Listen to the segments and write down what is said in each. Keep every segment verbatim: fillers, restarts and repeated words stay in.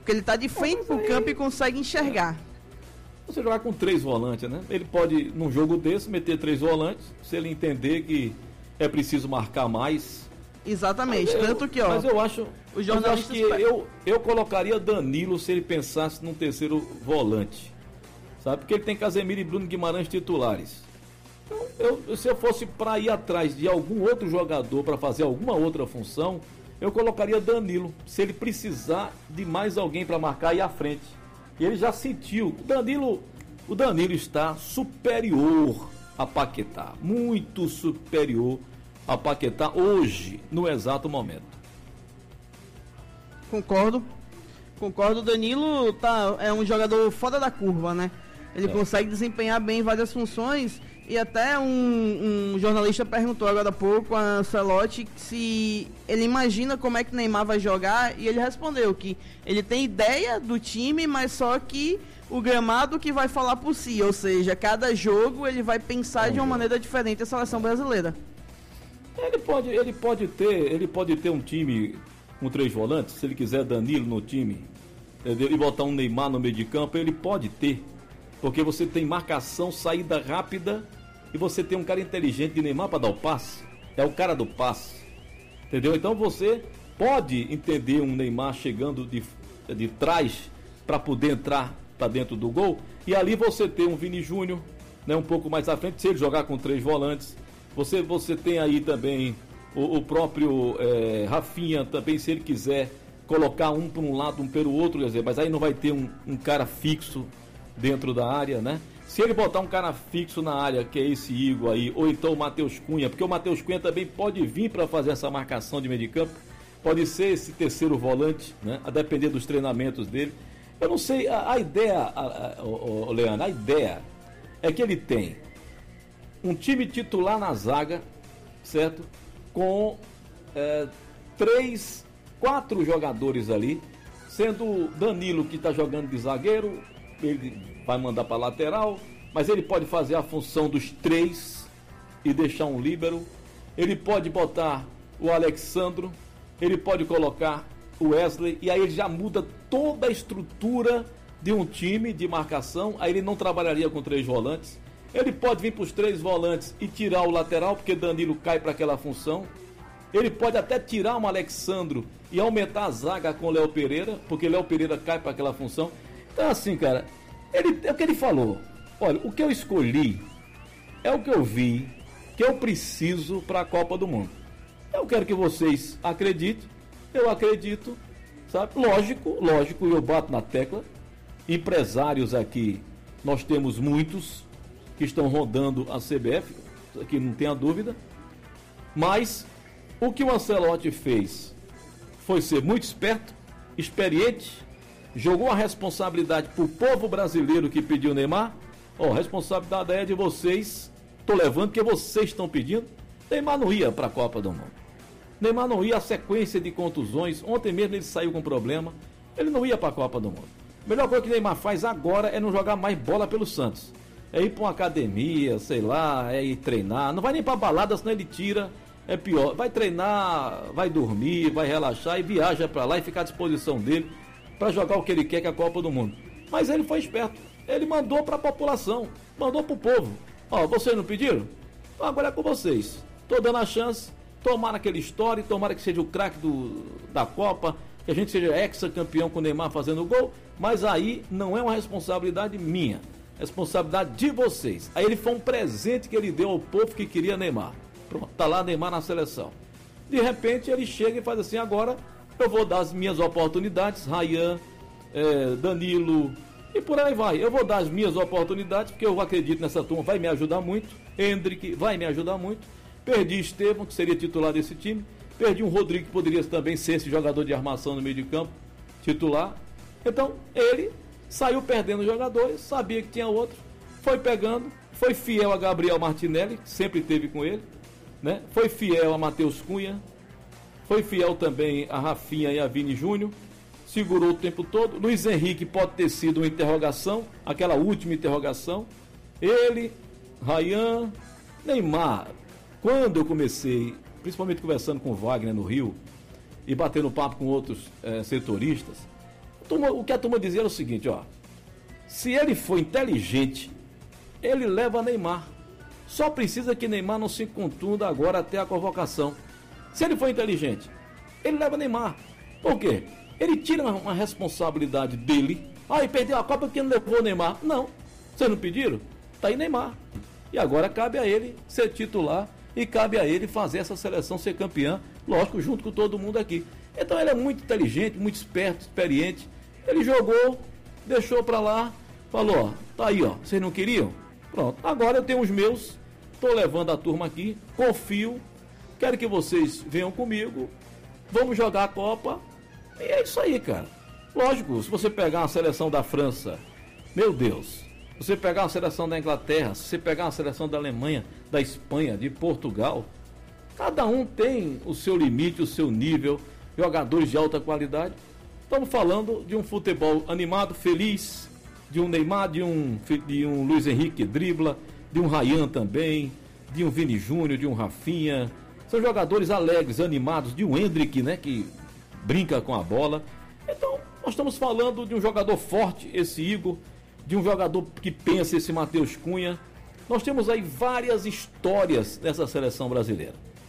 Porque ele está de frente pro aí... campo e consegue enxergar. Você jogar com três volantes, né? Ele pode, num jogo desse, meter três volantes, se ele entender que é preciso marcar mais. Exatamente, eu, tanto que, ó... Mas eu acho, os jornalistas eu, acho que eu, eu colocaria Danilo se ele pensasse num terceiro volante. Sabe? Porque ele tem Casemiro e Bruno Guimarães titulares. Então, eu, se eu fosse para ir atrás de algum outro jogador para fazer alguma outra função, eu colocaria Danilo, se ele precisar de mais alguém para marcar aí à frente. E ele já sentiu. O Danilo, o Danilo está superior a Paquetá. Muito superior a Paquetá hoje, no exato momento. Concordo. Concordo. O Danilo tá, é um jogador fora da curva, né? Ele é. consegue desempenhar bem várias funções. E até um, um jornalista perguntou agora há pouco a Ancelotti se ele imagina como é que o Neymar vai jogar, e ele respondeu que ele tem ideia do time, mas só que o gramado que vai falar por si, ou seja, cada jogo ele vai pensar é um de uma jogo. maneira diferente a seleção brasileira. Ele pode, ele pode ter, ele pode ter um time com três volantes, se ele quiser Danilo no time, entendeu? E botar um Neymar no meio de campo, ele pode ter. Porque você tem marcação, saída rápida, e você tem um cara inteligente de Neymar para dar o passe. É o cara do passe. Entendeu? Então você pode entender um Neymar chegando de, de trás para poder entrar para dentro do gol. E ali você tem um Vini Júnior, né, um pouco mais à frente, se ele jogar com três volantes. Você, você tem aí também o, o próprio é, Rafinha também, se ele quiser colocar um para um lado, um pelo outro, quer dizer, mas aí não vai ter um, um cara fixo dentro da área, né? Se ele botar um cara fixo na área, que é esse Igor aí, ou então o Matheus Cunha, porque o Matheus Cunha também pode vir para fazer essa marcação de meio de campo, pode ser esse terceiro volante, né? A depender dos treinamentos dele. Eu não sei, a, a ideia, a, a, o, o Leandro, a ideia é que ele tem um time titular na zaga, certo? Com é, três, quatro jogadores ali, sendo Danilo que está jogando de zagueiro, ele vai mandar para lateral, mas ele pode fazer a função dos três e deixar um líbero. Ele pode botar o Alexandro, ele pode colocar o Wesley, e aí ele já muda toda a estrutura de um time de marcação. Aí ele não trabalharia com três volantes. Ele pode vir para os três volantes e tirar o lateral, porque Danilo cai para aquela função. Ele pode até tirar um Alexandro e aumentar a zaga com o Léo Pereira, porque Léo Pereira cai para aquela função. Então assim, cara, ele, é o que ele falou. Olha, o que eu escolhi é o que eu vi que eu preciso para a Copa do Mundo. Eu quero que vocês acreditem, eu acredito, sabe? Lógico, lógico, eu bato na tecla. Empresários aqui, nós temos muitos que estão rodando a C B F, aqui não tenha dúvida. Mas o que o Ancelotti fez foi ser muito esperto, experiente, jogou a responsabilidade para o povo brasileiro que pediu o Neymar. Ó, oh, a responsabilidade é de vocês, tô levando porque vocês estão pedindo. Neymar não ia para a Copa do Mundo. Neymar não ia, a sequência de contusões. Ontem mesmo ele saiu com problema. Ele não ia para a Copa do Mundo. A melhor coisa que o Neymar faz agora é não jogar mais bola pelo Santos. É ir para uma academia, sei lá, é ir treinar. Não vai nem para balada, senão ele tira. É pior. Vai treinar, vai dormir, vai relaxar e viaja para lá e fica à disposição dele para jogar o que ele quer, que é a Copa do Mundo. Mas ele foi esperto. Ele mandou para a população, mandou para o povo. Ó, vocês não pediram? Então agora é com vocês. Tô dando a chance. Tomara aquele story, tomara que seja o craque do, da Copa, que a gente seja ex-campeão com o Neymar fazendo gol, mas aí não é uma responsabilidade minha, é responsabilidade de vocês. Aí ele foi um presente que ele deu ao povo que queria Neymar. Pronto, tá lá Neymar na seleção. De repente ele chega e faz assim: agora eu vou dar as minhas oportunidades, Ryan, é, Danilo, e por aí vai. Eu vou dar as minhas oportunidades, porque eu acredito nessa turma, vai me ajudar muito. Hendrick vai me ajudar muito. Perdi Estevão, que seria titular desse time. Perdi um Rodrigo, que poderia também ser esse jogador de armação no meio de campo, titular. Então, ele saiu perdendo jogadores, sabia que tinha outro, foi pegando, foi fiel a Gabriel Martinelli, que sempre teve com ele, né? Foi fiel a Matheus Cunha, foi fiel também a Rafinha e a Vini Júnior, segurou o tempo todo. Luiz Henrique pode ter sido uma interrogação, aquela última interrogação. Ele, Ryan, Neymar. Quando eu comecei, principalmente conversando com o Wagner no Rio e batendo papo com outros é, setoristas, turma, o que a turma dizia era o seguinte, ó. Se ele for inteligente, ele leva Neymar. Só precisa que Neymar não se contunda agora até a convocação. Se ele for inteligente, ele leva Neymar. Por quê? Ele tira uma, uma responsabilidade dele. Ah, e perdeu a Copa porque não levou Neymar. Não. Vocês não pediram? Tá aí Neymar. E agora cabe a ele ser titular e cabe a ele fazer essa seleção ser campeã, lógico, junto com todo mundo aqui. Então ele é muito inteligente, muito esperto, experiente. Ele jogou, deixou pra lá, falou, ó, tá aí, ó, vocês não queriam? Pronto, agora eu tenho os meus, tô levando a turma aqui, confio, quero que vocês venham comigo, vamos jogar a Copa, e é isso aí, cara. Lógico, se você pegar uma seleção da França, meu Deus, se você pegar uma seleção da Inglaterra, se você pegar uma seleção da Alemanha, da Espanha, de Portugal, cada um tem o seu limite, o seu nível, jogadores de alta qualidade. Estamos falando de um futebol animado, feliz, de um Neymar, de um, de um Luiz Henrique que dribla, de um Ryan também, de um Vini Júnior, de um Rafinha. São jogadores alegres, animados, de um Endrick, né, que brinca com a bola. Então, nós estamos falando de um jogador forte, esse Igor, de um jogador que pensa, esse Matheus Cunha. Nós temos aí várias histórias nessa seleção brasileira.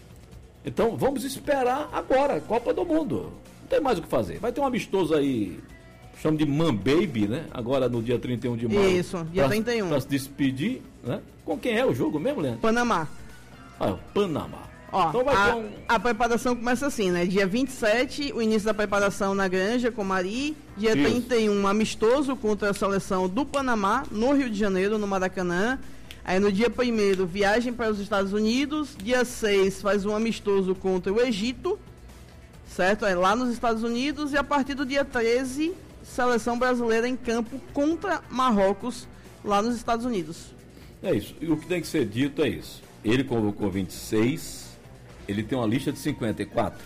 Então, vamos esperar agora, Copa do Mundo. Não tem mais o que fazer. Vai ter um amistoso aí, chama de Man Baby, né? Agora no dia trinta e um de maio. Isso, dia pra, trinta e um. Para se despedir, né? Com quem é o jogo mesmo, Leandro? Panamá. Ah, o Panamá. Ó, então vai a, ter um... a preparação começa assim, né? Dia vinte e sete, o início da preparação na Granja com Mari. Dia Isso. trinta e um, amistoso contra a seleção do Panamá, no Rio de Janeiro, no Maracanã. Aí no dia primeiro, viagem para os Estados Unidos. Dia seis, faz um amistoso contra o Egito, certo? É lá nos Estados Unidos. E a partir do dia treze, seleção brasileira em campo contra Marrocos, lá nos Estados Unidos. É isso. E o que tem que ser dito é isso. Ele convocou vinte e seis, ele tem uma lista de cinquenta e quatro.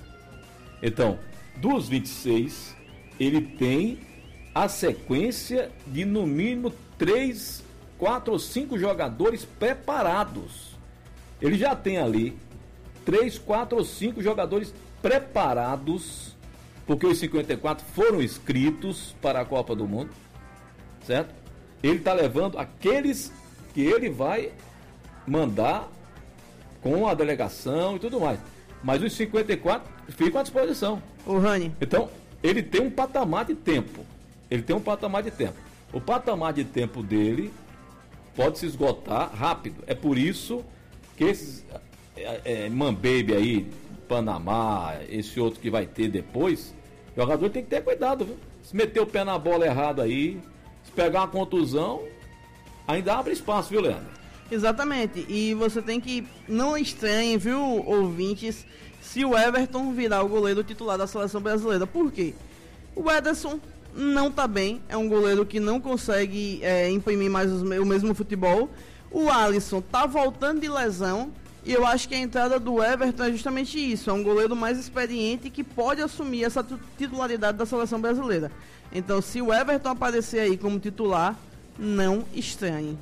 Então, dos vinte e seis, ele tem a sequência de no mínimo três, quatro ou cinco jogadores preparados. Ele já tem ali três, quatro ou cinco jogadores preparados, porque os cinquenta e quatro foram inscritos para a Copa do Mundo, certo? Ele está levando aqueles que ele vai mandar com a delegação e tudo mais. Mas os cinquenta e quatro ficam à disposição. Ô, Rani. Então, ele tem um patamar de tempo. Ele tem um patamar de tempo. O patamar de tempo dele pode se esgotar rápido. É por isso que esses é, é, Man Baby aí, Panamá, esse outro que vai ter depois, o jogador tem que ter cuidado, viu? Se meter o pé na bola errado aí, se pegar uma contusão, ainda abre espaço, viu, Leandro? Exatamente. E você tem que, não estranhem, viu, ouvintes, se o Everton virar o goleiro titular da seleção brasileira. Por quê? O Ederson não tá bem, é um goleiro que não consegue é, imprimir mais os, o mesmo futebol. O Alisson tá voltando de lesão e eu acho que a entrada do Everton é justamente isso, é um goleiro mais experiente que pode assumir essa titularidade da seleção brasileira. Então, se o Everton aparecer aí como titular, não estranhe.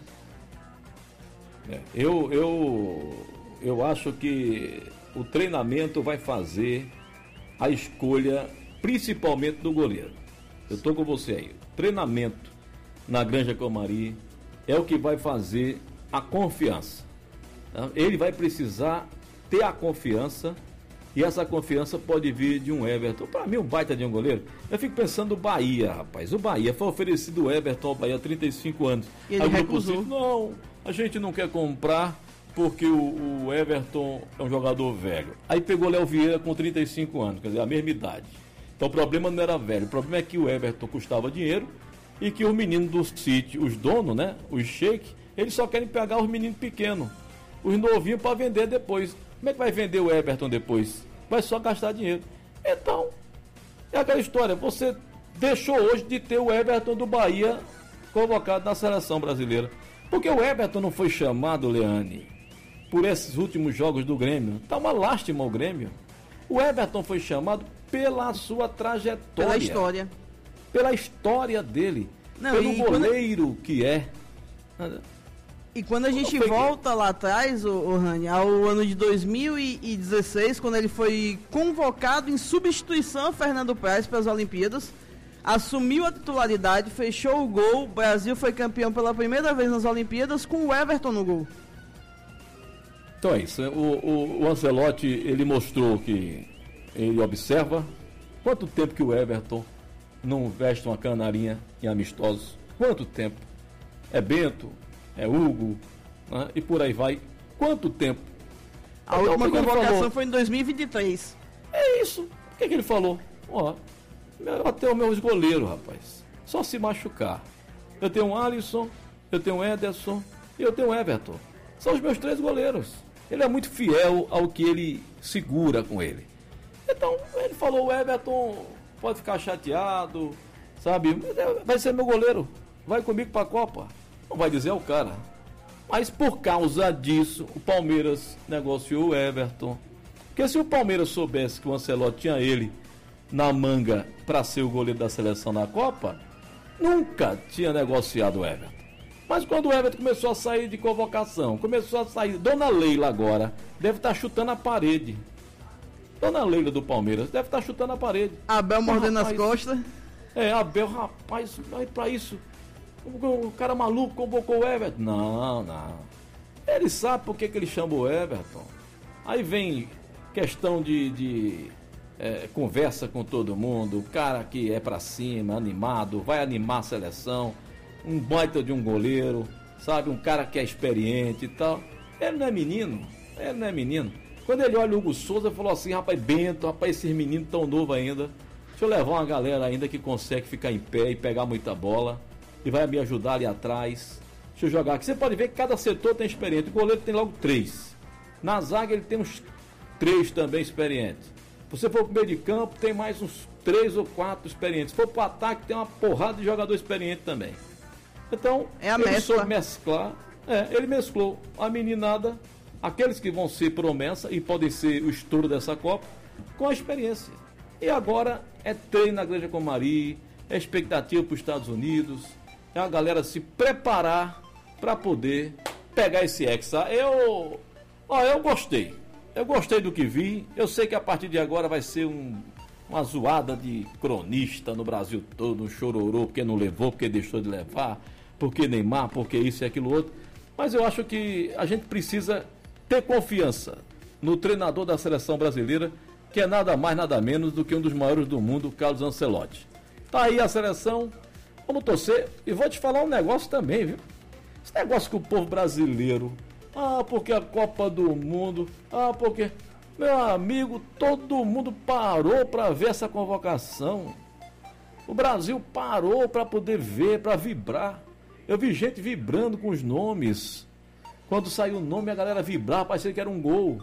É, eu, eu, eu acho que o treinamento vai fazer a escolha principalmente do goleiro. Eu estou com você aí. Treinamento na Granja Comari é o que vai fazer a confiança. Tá? Ele vai precisar ter a confiança e essa confiança pode vir de um Everton. Para mim, um baita de um goleiro. Eu fico pensando no Bahia, rapaz. O Bahia foi oferecido o Everton ao Bahia há trinta e cinco anos. E ele recusou. Não, a gente não quer comprar porque o, o Everton é um jogador velho. Aí pegou o Léo Vieira com trinta e cinco anos, quer dizer, a mesma idade. Então o problema não era velho, o problema é que o Everton custava dinheiro e que os meninos do City, os donos, né, os sheiks, eles só querem pegar os meninos pequenos, os novinhos para vender depois. Como é que vai vender o Everton depois? Vai só gastar dinheiro. Então, é aquela história, você deixou hoje de ter o Everton do Bahia convocado na seleção brasileira. Porque o Everton não foi chamado, Leane, por esses últimos jogos do Grêmio. Tá uma lástima o Grêmio. O Everton foi chamado pela sua trajetória. Pela história. Pela história dele. Não, pelo goleiro quando... que é. E quando a gente volta que... lá atrás, o, o Rani, ao ano de dois mil e dezesseis, quando ele foi convocado em substituição a Fernando Praz para as Olimpíadas, assumiu a titularidade, fechou o gol, o Brasil foi campeão pela primeira vez nas Olimpíadas com o Everton no gol. Então é isso, o, o, o Ancelotti, ele mostrou que ele observa quanto tempo que o Everton não veste uma canarinha em amistosos, quanto tempo, é Bento, é Hugo, né? E por aí vai, quanto tempo. A então, última convocação foi em dois mil e vinte e três. É isso, o que, que ele falou? Ó, até os meus goleiros, rapaz, só se machucar, eu tenho o Alisson, eu tenho o Ederson e eu tenho o Everton, são os meus três goleiros. Ele é muito fiel ao que ele segura com ele. Então, ele falou, o Everton pode ficar chateado, sabe? Vai ser meu goleiro, vai comigo para a Copa. Não vai dizer o cara. Mas por causa disso, o Palmeiras negociou o Everton. Porque se o Palmeiras soubesse que o Ancelotti tinha ele na manga para ser o goleiro da seleção na Copa, nunca tinha negociado o Everton. Mas quando o Everton começou a sair de convocação, começou a sair, Dona Leila agora deve estar chutando a parede. Dona Leila do Palmeiras deve estar chutando a parede. Abel mordendo as costas. É, Abel, rapaz, vai pra isso. O cara maluco convocou o Everton. Não, não. Ele sabe por que, que ele chama o Everton. Aí vem questão de, de é, conversa com todo mundo. O cara que é pra cima, animado, vai animar a seleção. Um baita de um goleiro, sabe? Um cara que é experiente e tal. Ele não é menino, ele não é menino. Quando ele olha o Hugo Souza, ele falou assim, rapaz, Bento, rapaz, esses meninos tão novos ainda. Deixa eu levar uma galera ainda que consegue ficar em pé e pegar muita bola. E vai me ajudar ali atrás. Deixa eu jogar aqui. Você pode ver que cada setor tem experiente. O goleiro tem logo três. Na zaga ele tem uns três também experientes. Se você for pro meio de campo, tem mais uns três ou quatro experientes. Se for pro ataque, tem uma porrada de jogador experiente também. Então, é a ele mescla. soube mesclar. É, ele mesclou a meninada, aqueles que vão ser promessa e podem ser o estouro dessa Copa, com a experiência. E agora é treino na Granja Comari, é expectativa para os Estados Unidos, é a galera se preparar para poder pegar esse Hexa. Eu, ó, eu gostei. Eu gostei do que vi. Eu sei que a partir de agora vai ser um, uma zoada de cronista no Brasil todo, um chororô, porque não levou, porque deixou de levar, porque Neymar, porque isso e aquilo outro. Mas eu acho que a gente precisa ter confiança no treinador da seleção brasileira, que é nada mais, nada menos do que um dos maiores do mundo, Carlos Ancelotti. Tá aí a seleção, vamos torcer. E vou te falar um negócio também, viu? Esse negócio que o povo brasileiro, ah, porque a Copa do Mundo, ah, porque... Meu amigo, todo mundo parou para ver essa convocação. O Brasil parou para poder ver, para vibrar. Eu vi gente vibrando com os nomes. Quando saiu o nome, a galera vibrar, parecia que era um gol.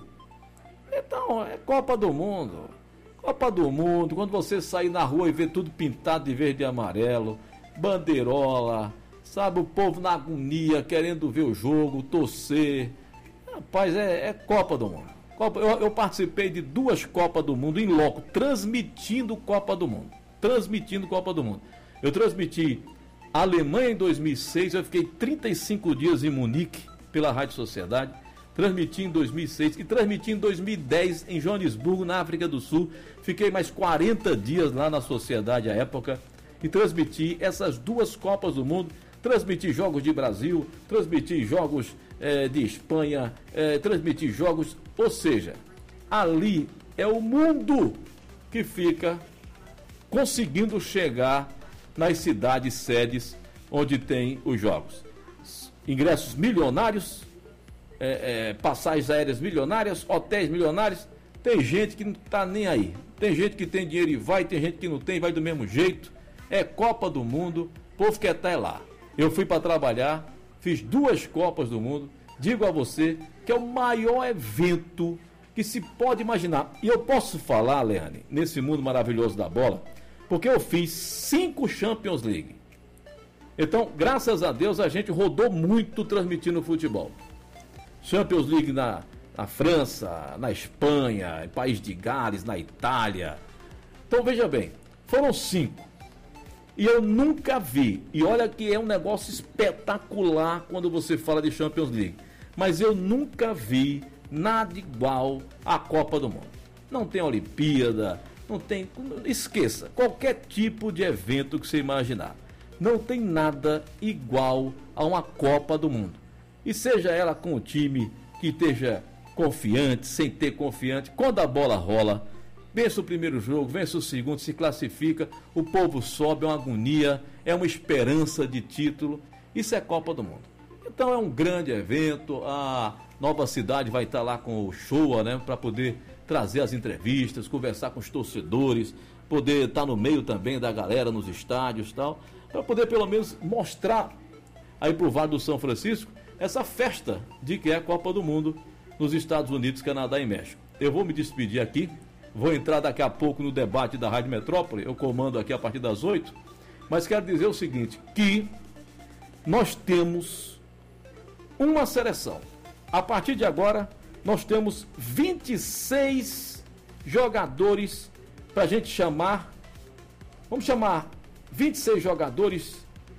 Então, é Copa do Mundo. Copa do Mundo, quando você sair na rua e ver tudo pintado de verde e amarelo, bandeirola, sabe, o povo na agonia, querendo ver o jogo, torcer. Rapaz, é, é Copa do Mundo. Copa, eu, eu participei de duas Copas do Mundo em loco, transmitindo Copa do Mundo. Transmitindo Copa do Mundo. Eu transmiti a Alemanha em dois mil e seis, eu fiquei trinta e cinco dias em Munique, pela Rádio Sociedade. Transmiti em dois mil e seis e transmiti em dois mil e dez em Joanesburgo, na África do Sul. Fiquei mais quarenta dias lá na Sociedade à época e transmiti essas duas Copas do Mundo. Transmiti jogos de Brasil, transmiti jogos eh, de Espanha, eh, transmiti jogos, ou seja, ali é o mundo que fica conseguindo chegar nas cidades sedes onde tem os jogos. Ingressos milionários, é, é, passagens aéreas milionárias, hotéis milionários. Tem gente que não está nem aí. Tem gente que tem dinheiro e vai, tem gente que não tem, vai do mesmo jeito. É Copa do Mundo, o povo quer estar lá. Eu fui para trabalhar, fiz duas Copas do Mundo. Digo a você que é o maior evento que se pode imaginar. E eu posso falar, Leane, nesse mundo maravilhoso da bola, porque eu fiz cinco Champions League. Então, graças a Deus, a gente rodou muito transmitindo futebol. Champions League na, na França, na Espanha, em País de Gales, na Itália. Então, veja bem, foram cinco. E eu nunca vi, e olha que é um negócio espetacular quando você fala de Champions League, mas eu nunca vi nada igual à Copa do Mundo. Não tem Olimpíada, não tem, esqueça, qualquer tipo de evento que você imaginar. Não tem nada igual a uma Copa do Mundo. E seja ela com o time que esteja confiante, sem ter confiante, quando a bola rola, vence o primeiro jogo, vence o segundo, se classifica, o povo sobe, é uma agonia, é uma esperança de título. Isso é Copa do Mundo. Então é um grande evento, a Nova Cidade vai estar lá com o show, né, para poder trazer as entrevistas, conversar com os torcedores, poder estar no meio também da galera nos estádios e tal, para poder pelo menos mostrar aí pro Vale do São Francisco essa festa de que é a Copa do Mundo nos Estados Unidos, Canadá e México. Eu vou me despedir aqui, vou entrar daqui a pouco no debate da Rádio Metrópole, eu comando aqui a partir das oito, mas quero dizer o seguinte, que nós temos uma seleção. A partir de agora, nós temos vinte e seis jogadores para a gente chamar, vamos chamar vinte e seis jogadores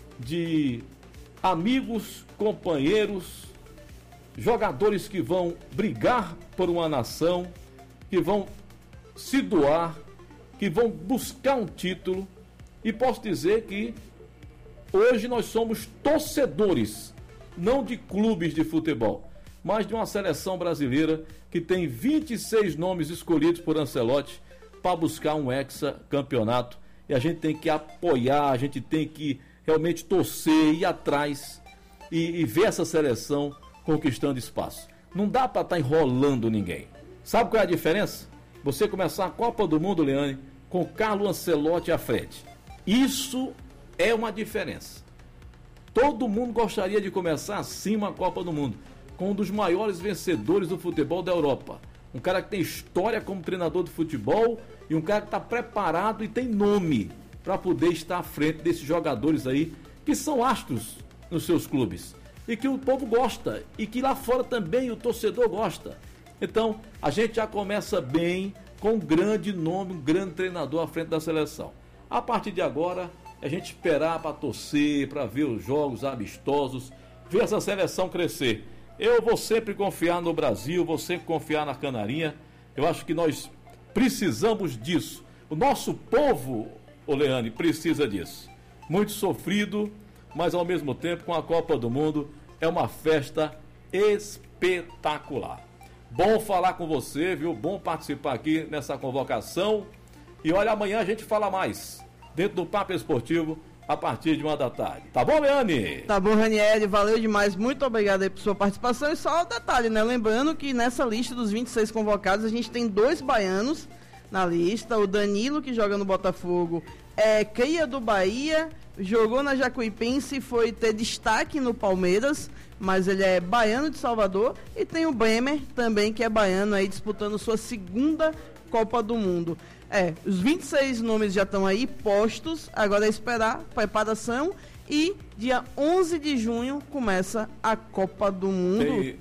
de amigos, companheiros, jogadores que vão brigar por uma nação, que vão se doar, que vão buscar um título. E posso dizer que hoje nós somos torcedores, não de clubes de futebol, mas de uma seleção brasileira que tem vinte e seis nomes escolhidos por Ancelotti para buscar um hexacampeonato. E a gente tem que apoiar, a gente tem que realmente torcer, ir atrás e, e ver essa seleção conquistando espaço. Não dá para estar enrolando ninguém. Sabe qual é a diferença? Você começar a Copa do Mundo, Leane, com Carlo Ancelotti à frente. Isso é uma diferença. Todo mundo gostaria de começar assim uma Copa do Mundo, com um dos maiores vencedores do futebol da Europa. Um cara que tem história como treinador de futebol e um cara que está preparado e tem nome para poder estar à frente desses jogadores aí, que são astros nos seus clubes. E que o povo gosta, e que lá fora também o torcedor gosta. Então, a gente já começa bem, com um grande nome, um grande treinador à frente da seleção. A partir de agora, é a gente esperar para torcer, para ver os jogos amistosos, ver essa seleção crescer. Eu vou sempre confiar no Brasil, vou sempre confiar na Canarinha. Eu acho que nós precisamos disso. O nosso povo, ô Leane, precisa disso. Muito sofrido, mas ao mesmo tempo com a Copa do Mundo é uma festa espetacular. Bom falar com você, viu? Bom participar aqui nessa convocação. E olha, amanhã a gente fala mais dentro do Papo Esportivo a partir de uma da tarde. Tá bom, Leane? Tá bom, Ranieri, valeu demais. Muito obrigado aí por sua participação. E só um detalhe, né? Lembrando que nessa lista dos vinte e seis convocados, a gente tem dois baianos na lista. O Danilo, que joga no Botafogo, é cria do Bahia, jogou na Jacuipense e foi ter destaque no Palmeiras, mas ele é baiano de Salvador. E tem o Bremer também, que é baiano, aí disputando sua segunda Copa do Mundo. É, os vinte e seis nomes já estão aí postos, agora é esperar preparação e dia onze de junho começa a Copa do Mundo. Tem,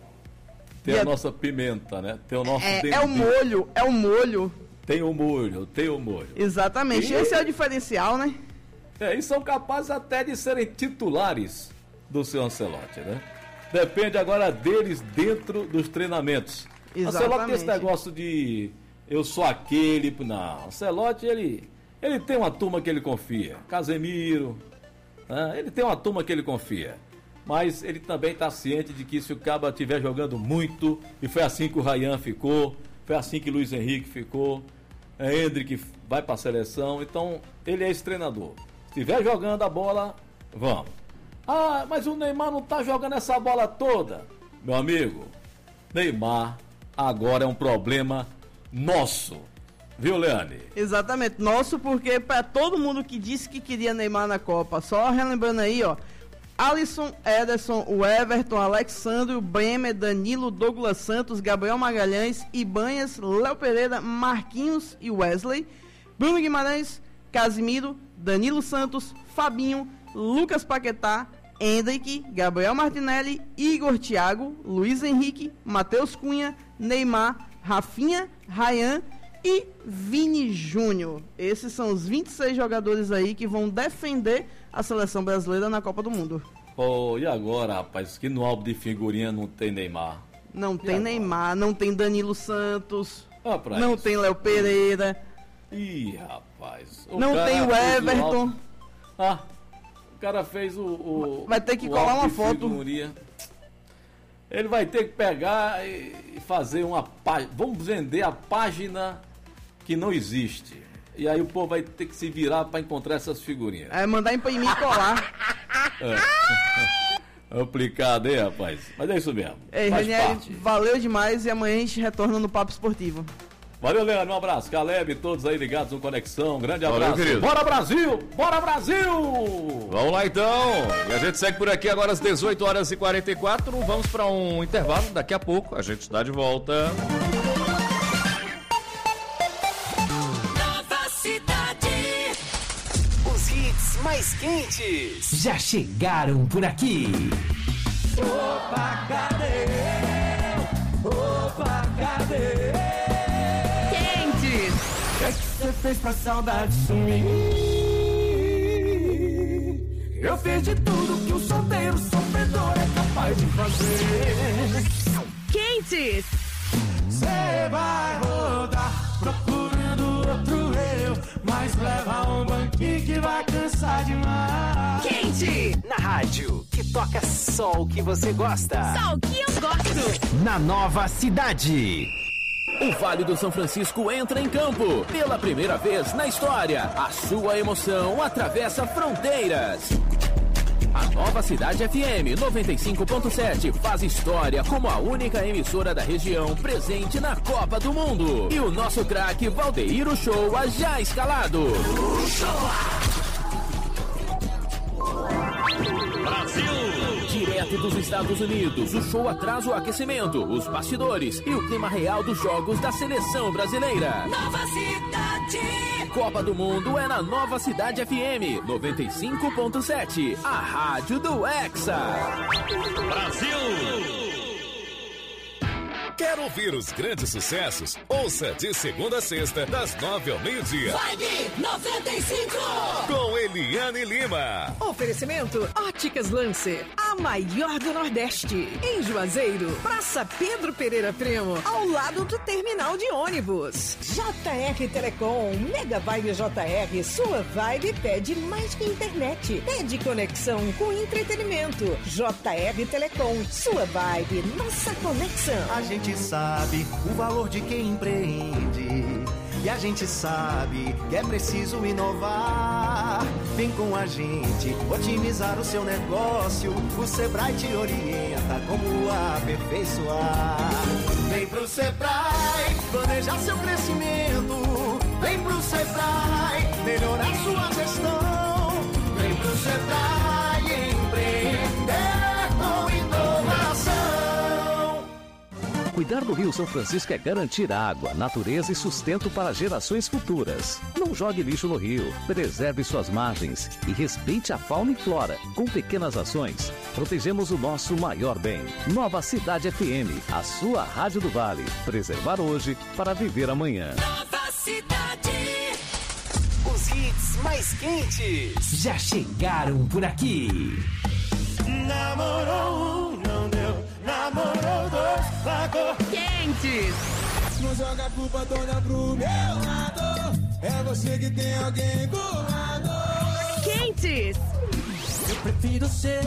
tem a, a nossa pimenta, né? Tem o nosso é, é o molho, é o molho. Tem o molho, tem o molho. Exatamente, e esse é o diferencial, né? É, e são capazes até de serem titulares do seu Ancelotti, né? Depende agora deles dentro dos treinamentos. Exatamente. Ancelotti tem esse negócio de eu sou aquele, não. Ancelotti, ele, ele tem uma turma que ele confia. Casemiro, né? Ele tem uma turma que ele confia. Mas ele também está ciente de que se o Caba estiver jogando muito, e foi assim que o Ryan ficou, foi assim que o Luiz Henrique ficou, é Hendrick vai para a seleção, então ele é esse treinador. Se estiver jogando a bola, vamos. Ah, mas o Neymar não está jogando essa bola toda. Meu amigo, Neymar agora é um problema nosso, viu, Leane? Exatamente, nosso, porque para todo mundo que disse que queria Neymar na Copa, só relembrando aí, ó, Alisson, Ederson, o Everton, Alexandre, Bremer, Danilo, Douglas Santos, Gabriel Magalhães, Ibanhas, Léo Pereira, Marquinhos e Wesley, Bruno Guimarães, Casimiro, Danilo Santos, Fabinho, Lucas Paquetá, Hendrick, Gabriel Martinelli, Igor Thiago, Luiz Henrique, Matheus Cunha, Neymar, Rafinha, Ryan e Vini Júnior. Esses são os vinte e seis jogadores aí que vão defender a seleção brasileira na Copa do Mundo. Oh, e agora, rapaz, que no álbum de figurinha não tem Neymar? Não tem Neymar, não tem Danilo Santos, Ah, não isso. tem Léo Pereira. Ih, rapaz. Não tem o Everton. O ah, o cara fez o... o vai ter que colar uma foto. Figurinha. Ele vai ter que pegar e fazer uma página. Vamos vender a página que não existe. E aí o povo vai ter que se virar para encontrar essas figurinhas. É mandar imprimir e colar. É. Complicado, hein, rapaz? Mas é isso mesmo. Ei, Ranieri, valeu demais e amanhã a gente retorna no Papo Esportivo. Valeu, Leandro. Um abraço. Caleb, todos aí ligados no Conexão. Um grande Valeu, abraço. querido. Bora, Brasil! Bora, Brasil! Vamos lá, então. E a gente segue por aqui agora às dezoito horas e quarenta e quatro. Vamos para um intervalo. Daqui a pouco a gente está de volta. Nova Cidade. Os hits mais quentes já chegaram por aqui. Opa, cadê? Opa, cadê? Quentes! O que é que você fez pra saudade sumir? Eu fiz de tudo que um solteiro sofredor é capaz de fazer. Quentes! Você vai rodar procurando outro eu, mas leva um banquinho que vai cansar demais. Quente! Na rádio, que toca só o que você gosta. Só o que eu gosto! Na Nova Cidade. O Vale do São Francisco entra em campo. Pela primeira vez na história, a sua emoção atravessa fronteiras. A Nova Cidade F M noventa e cinco ponto sete faz história como a única emissora da região presente na Copa do Mundo. E o nosso craque Valdeir Uchoa já escalado. Brasil! Direto dos Estados Unidos, o show traz o aquecimento, os bastidores e o clima real dos jogos da seleção brasileira. Nova Cidade! Copa do Mundo é na Nova Cidade F M noventa e cinco ponto sete, a rádio do Hexa. Brasil! Quer ouvir os grandes sucessos? Ouça de segunda a sexta, das nove ao meio-dia. Vibe noventa e cinco! Com Eliane Lima. Oferecimento Óticas Lancer, a maior do Nordeste. Em Juazeiro, Praça Pedro Pereira Primo, ao lado do terminal de ônibus. J R Telecom, Mega Vibe J R, sua vibe pede mais que internet. Pede conexão com entretenimento. J R Telecom, sua vibe, nossa conexão. A gente sabe o valor de quem empreende. E a gente sabe que é preciso inovar. Vem com a gente otimizar o seu negócio. O Sebrae te orienta como aperfeiçoar. Vem pro Sebrae planejar seu crescimento. Vem pro Sebrae melhorar sua gestão. Vem pro Sebrae empreender com inovação. Cuidar do Rio São Francisco é garantir água, natureza e sustento para gerações futuras. Não jogue lixo no rio, preserve suas margens e respeite a fauna e flora. Com pequenas ações, protegemos o nosso maior bem. Nova Cidade F M, a sua rádio do Vale. Preservar hoje para viver amanhã. Nova Cidade! Os hits mais quentes já chegaram por aqui. Namorou um, não deu. Namorou dois, largou. Quentes! Não joga a culpa toda pro meu lado. É você que tem alguém do lado. Quentes! Eu prefiro ser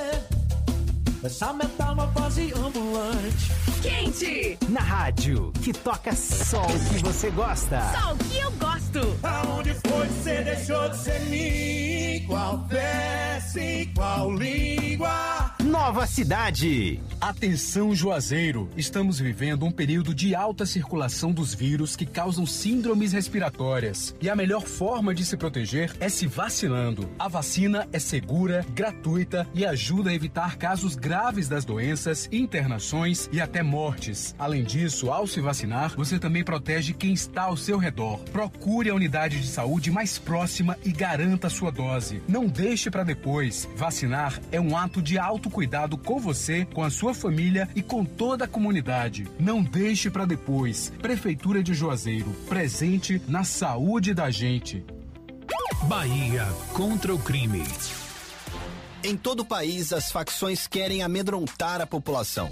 essa metamorfose ambulante. Quente! Na rádio, que toca só o que você gosta. Só o que eu gosto! Aonde foi que você deixou de ser mim? Qual peça e qual língua? Nova Cidade. Atenção, Juazeiro! Estamos vivendo um período de alta circulação dos vírus que causam síndromes respiratórias. E a melhor forma de se proteger é se vacinando. A vacina é segura, gratuita e ajuda a evitar casos graves das doenças, internações e até mortes. Além disso, ao se vacinar, você também protege quem está ao seu redor. Procure a unidade de saúde mais próxima e garanta a sua dose. Não deixe para depois. Vacinar é um ato de autocuidado com você, com a sua família e com toda a comunidade. Não deixe para depois. Prefeitura de Juazeiro, presente na saúde da gente. Bahia contra o crime. Em todo o país, as facções querem amedrontar a população.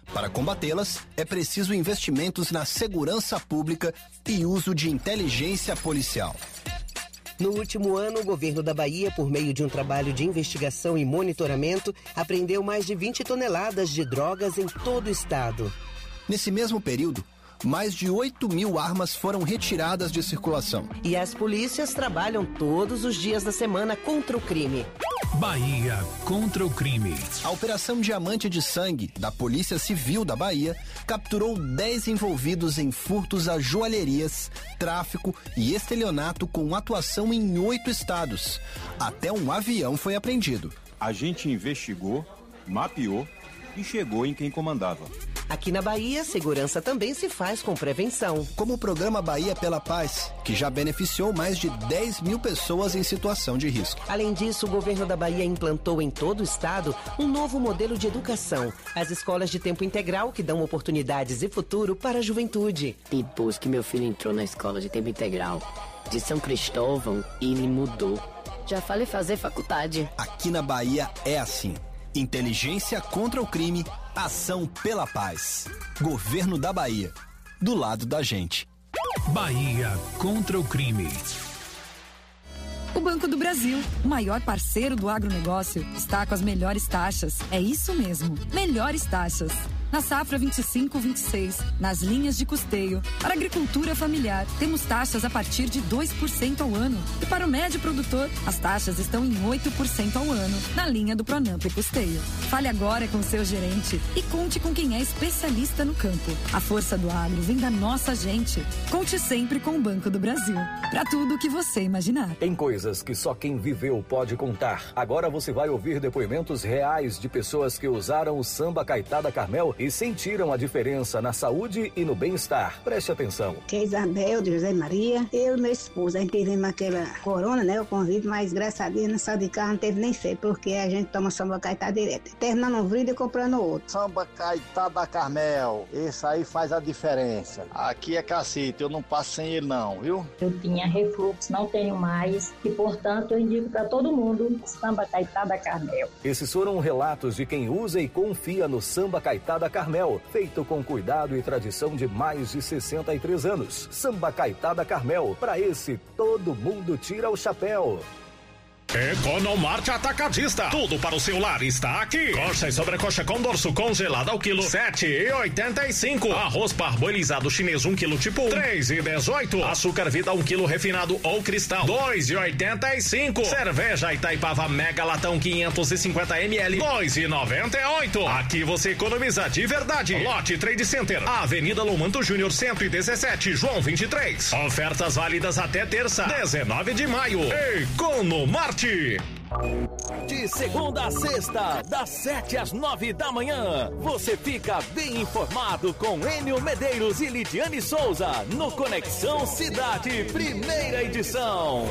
Para combatê-las, é preciso investimentos na segurança pública e uso de inteligência policial. No último ano, o governo da Bahia, por meio de um trabalho de investigação e monitoramento, apreendeu mais de vinte toneladas de drogas em todo o estado. Nesse mesmo período, mais de oito mil armas foram retiradas de circulação. E as polícias trabalham todos os dias da semana contra o crime. Bahia contra o crime. A Operação Diamante de Sangue, da Polícia Civil da Bahia, capturou dez envolvidos em furtos a joalherias, tráfico e estelionato com atuação em oito estados. Até um avião foi apreendido. A gente investigou, mapeou e chegou em quem comandava. Aqui na Bahia, segurança também se faz com prevenção. Como o programa Bahia pela Paz, que já beneficiou mais de dez mil pessoas em situação de risco. Além disso, o governo da Bahia implantou em todo o estado um novo modelo de educação. As escolas de tempo integral que dão oportunidades e futuro para a juventude. Depois que meu filho entrou na escola de tempo integral de São Cristóvão, ele mudou. Já falei fazer faculdade. Aqui na Bahia é assim. Inteligência contra o crime, ação pela paz. Governo da Bahia, do lado da gente. Bahia contra o crime. O Banco do Brasil, o maior parceiro do agronegócio, está com as melhores taxas. É isso mesmo, melhores taxas. Na safra vinte e cinco vinte e seis, nas linhas de custeio, para a agricultura familiar, temos taxas a partir de dois por cento ao ano. E para o médio produtor, as taxas estão em oito por cento ao ano, na linha do Pronamp e Custeio. Fale agora com seu gerente e conte com quem é especialista no campo. A força do agro vem da nossa gente. Conte sempre com o Banco do Brasil. Para tudo o que você imaginar. Tem coisas que só quem viveu pode contar. Agora você vai ouvir depoimentos reais de pessoas que usaram o Samba Caetá da Carmel e sentiram a diferença na saúde e no bem-estar. Preste atenção. Que é Isabel, de José Maria. Eu e meu esposo, a gente tivemos aquela corona, né, o convite, mas graças a Deus, na sala de carro não teve nem feio, porque a gente toma Samba Caetá direto. Terminando um brinde e comprando outro. Samba Caetá da Carmel, esse aí faz a diferença. Aqui é cacete, eu não passo sem ele não, viu? Eu tinha refluxo, não tenho mais, e portanto eu indico para todo mundo Samba Caetá da Carmel. Esses foram relatos de quem usa e confia no Samba Caetá da Carmel, feito com cuidado e tradição de mais de sessenta e três anos. Samba Caetá da Carmel, para esse todo mundo tira o chapéu. Economarte Atacadista. Tudo para o seu lar está aqui. Coxa e sobrecoxa com dorso congelada ao quilo sete e oitenta e cinco. Arroz parboilizado chinês um quilo tipo um, três e dezoito. Açúcar Vida um quilo refinado ou cristal dois e oitenta e cinco. Cerveja Itaipava Mega Latão quinhentos e cinquenta mililitros dois e noventa e oito. Aqui você economiza de verdade. Lote Trade Center, Avenida Lomanto Júnior cento e dezessete, João vinte e três. Ofertas válidas até terça, dezenove de maio. Economarte. De segunda a sexta, das sete às nove da manhã, você fica bem informado com Enio Medeiros e Lidiane Souza no Conexão Cidade, primeira edição.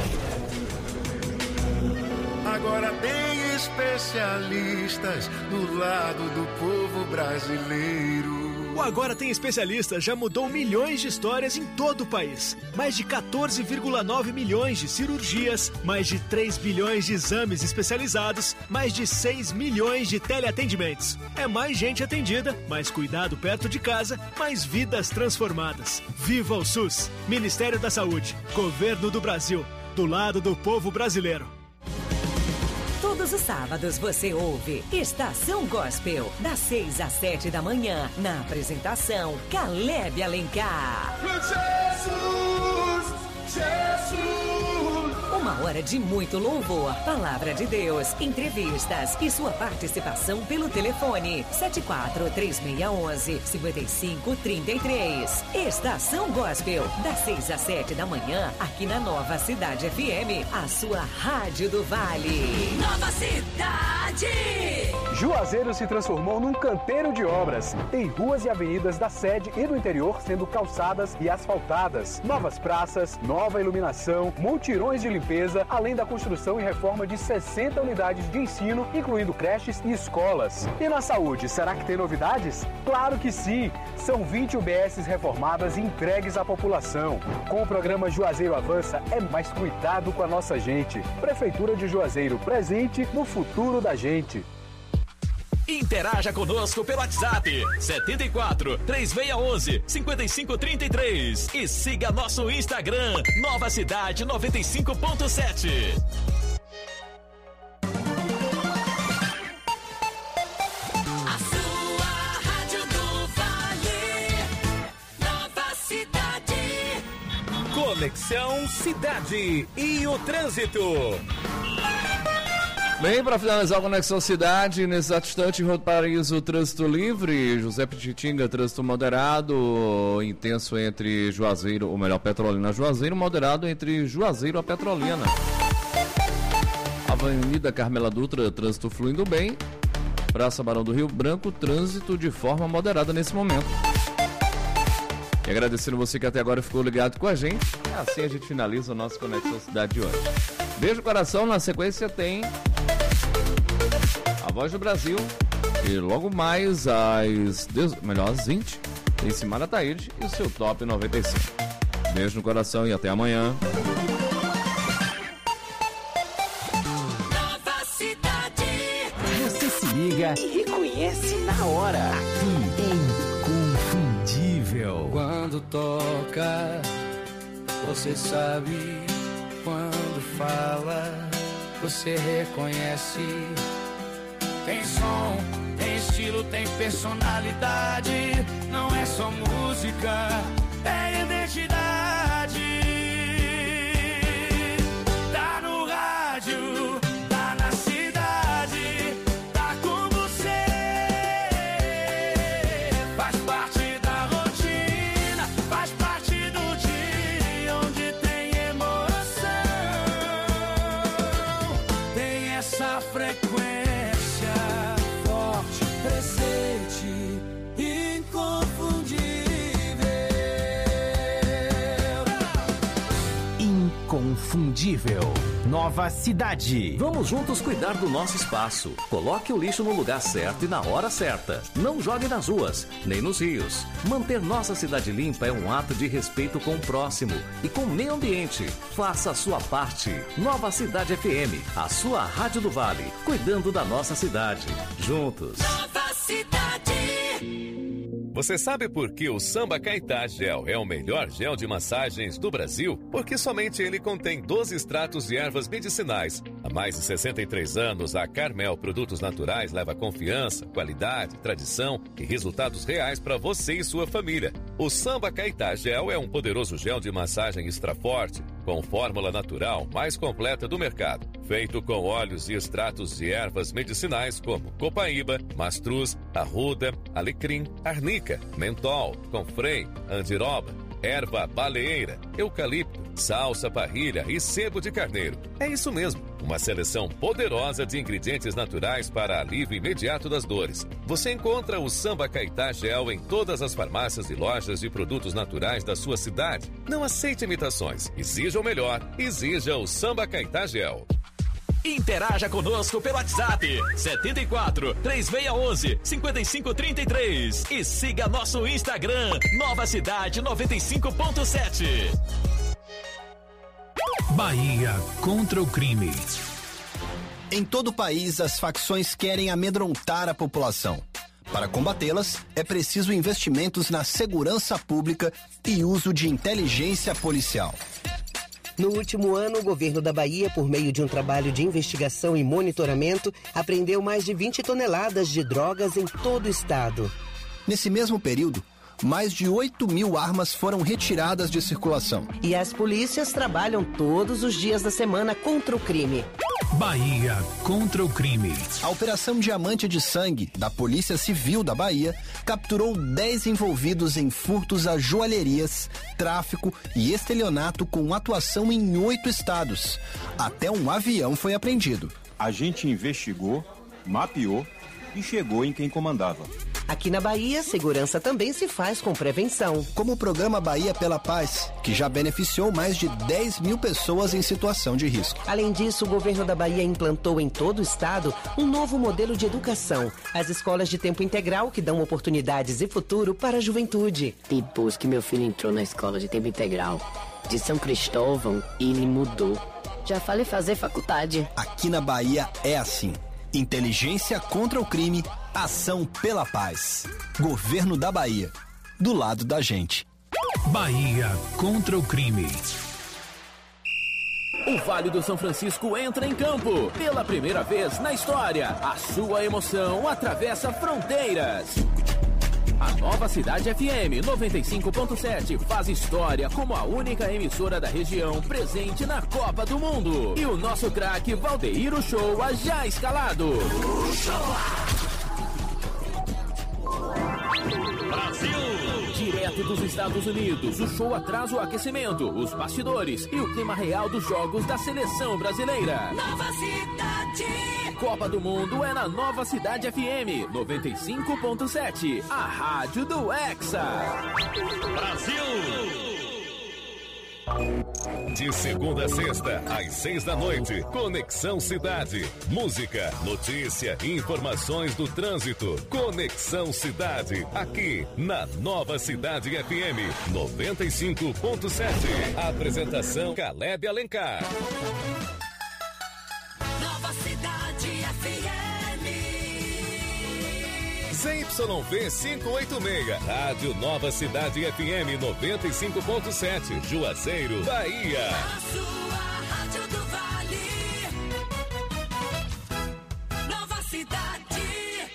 Agora tem especialistas do lado do povo brasileiro. O Agora Tem Especialista já mudou milhões de histórias em todo o país. Mais de quatorze vírgula nove milhões de cirurgias, mais de três bilhões de exames especializados, mais de seis milhões de teleatendimentos. É mais gente atendida, mais cuidado perto de casa, mais vidas transformadas. Viva o SUS! Ministério da Saúde, Governo do Brasil, do lado do povo brasileiro. Todos os sábados você ouve Estação Gospel, das seis às sete da manhã, na apresentação Caleb Alencar. Jesus, Jesus. Uma hora de muito louvor, palavra de Deus, entrevistas e sua participação pelo telefone sete quatro três seis um um, cinco cinco três três. Estação Gospel, das seis às sete da manhã, aqui na Nova Cidade F M, a sua rádio do Vale. Nova Cidade! Juazeiro se transformou num canteiro de obras. Tem ruas e avenidas da sede e do interior sendo calçadas e asfaltadas. Novas praças, nova iluminação, multirões de limpeza, além da construção e reforma de sessenta unidades de ensino, incluindo creches e escolas. E na saúde, será que tem novidades? Claro que sim! São vinte U B S reformadas e entregues à população. Com o programa Juazeiro Avança, é mais cuidado com a nossa gente. Prefeitura de Juazeiro, presente no futuro da gente. Interaja conosco pelo WhatsApp setenta e quatro, três seis um um, cinco cinco três três e siga nosso Instagram Nova Cidade noventa e cinco ponto sete. A sua Rádio do Vale, Nova Cidade. Conexão Cidade e o trânsito. Bem, para finalizar a Conexão Cidade, nesse instante, Rua do Paraíso, trânsito livre, José Pititinga, trânsito moderado, intenso entre Juazeiro, ou melhor, Petrolina a Juazeiro, moderado entre Juazeiro a Petrolina. Avenida Carmela Dutra, trânsito fluindo bem. Praça Barão do Rio Branco, trânsito de forma moderada nesse momento. E agradecendo você que até agora ficou ligado com a gente. Assim a gente finaliza a nossa Conexão Cidade de hoje. Beijo, coração. Na sequência tem A Voz do Brasil. E logo mais às, melhor, às vinte, tem Simara Taíde e o seu Top noventa e cinco. Beijo no coração e até amanhã. Nova Cidade. Você se liga e reconhece na hora. Aqui, Inconfundível. Quando toca, você sabe. Quando fala, você reconhece. Tem som, tem estilo, tem personalidade. Não é só música, é identidade. Tá no rádio, tá na cidade, tá com você. Faz parte da rotina, faz parte do dia onde tem emoção. Tem essa frequência forte, presente, inconfundível. Inconfundível. Nova Cidade. Vamos juntos cuidar do nosso espaço. Coloque o lixo no lugar certo e na hora certa. Não jogue nas ruas, nem nos rios. Manter nossa cidade limpa é um ato de respeito com o próximo e com o meio ambiente. Faça a sua parte. Nova Cidade F M, a sua Rádio do Vale, cuidando da nossa cidade. Juntos. Nova Cidade. Você sabe por que o Samba Caetá Gel é o melhor gel de massagens do Brasil? Porque somente ele contém doze extratos de ervas medicinais. Há mais de sessenta e três anos, a Carmel Produtos Naturais leva confiança, qualidade, tradição e resultados reais para você e sua família. O Samba Caetá Gel é um poderoso gel de massagem extra forte, com fórmula natural mais completa do mercado. Feito com óleos e extratos de ervas medicinais como copaíba, mastruz, arruda, alecrim, arnica, mentol, confrei, andiroba, erva baleeira, eucalipto, salsa parrilha e sebo de carneiro. É isso mesmo, uma seleção poderosa de ingredientes naturais para alívio imediato das dores. Você encontra o Samba Caetá Gel em todas as farmácias e lojas de produtos naturais da sua cidade. Não aceite imitações, exija o melhor, exija o Samba Caetá Gel. Interaja conosco pelo WhatsApp setenta e quatro, três seis um um, cinco cinco três três e siga nosso Instagram Nova Cidade noventa e cinco ponto sete. Bahia contra o crime. Em todo o país, as facções querem amedrontar a população. Para combatê-las, é preciso investimentos na segurança pública e uso de inteligência policial. No último ano, o governo da Bahia, por meio de um trabalho de investigação e monitoramento, apreendeu mais de vinte toneladas de drogas em todo o estado. Nesse mesmo período, mais de oito mil armas foram retiradas de circulação. E as polícias trabalham todos os dias da semana contra o crime. Bahia contra o crime. A Operação Diamante de Sangue, da Polícia Civil da Bahia, capturou dez envolvidos em furtos a joalherias, tráfico e estelionato com atuação em oito estados. Até um avião foi apreendido. A gente investigou, mapeou e chegou em quem comandava. Aqui na Bahia, segurança também se faz com prevenção. Como o programa Bahia pela Paz, que já beneficiou mais de dez mil pessoas em situação de risco. Além disso, o governo da Bahia implantou em todo o estado um novo modelo de educação. As escolas de tempo integral que dão oportunidades e futuro para a juventude. Depois que meu filho entrou na escola de tempo integral de São Cristóvão, ele mudou. Já falei fazer faculdade. Aqui na Bahia é assim. Inteligência contra o crime Ação pela Paz. Governo da Bahia. Do lado da gente. Bahia contra o crime. O Vale do São Francisco entra em campo. Pela primeira vez na história, a sua emoção atravessa fronteiras. A Nova Cidade F M noventa e cinco ponto sete faz história como a única emissora da região presente na Copa do Mundo. E o nosso craque Valdeir Uchoa já escalado. Brasil! Direto dos Estados Unidos, o show traz o aquecimento, os bastidores e o clima real dos jogos da seleção brasileira. Nova Cidade! Copa do Mundo é na Nova Cidade F M noventa e cinco ponto sete, a rádio do Hexa. Brasil! De segunda a sexta, às seis da noite, Conexão Cidade. Música, notícia e informações do trânsito. Conexão Cidade, aqui na Nova Cidade F M noventa e cinco ponto sete. Apresentação Caleb Alencar. Nova Cidade F M. Z Y V quinhentos e oitenta e seis, Rádio Nova Cidade F M noventa e cinco ponto sete, Juazeiro, Bahia. A sua rádio do Vale. Nova Cidade.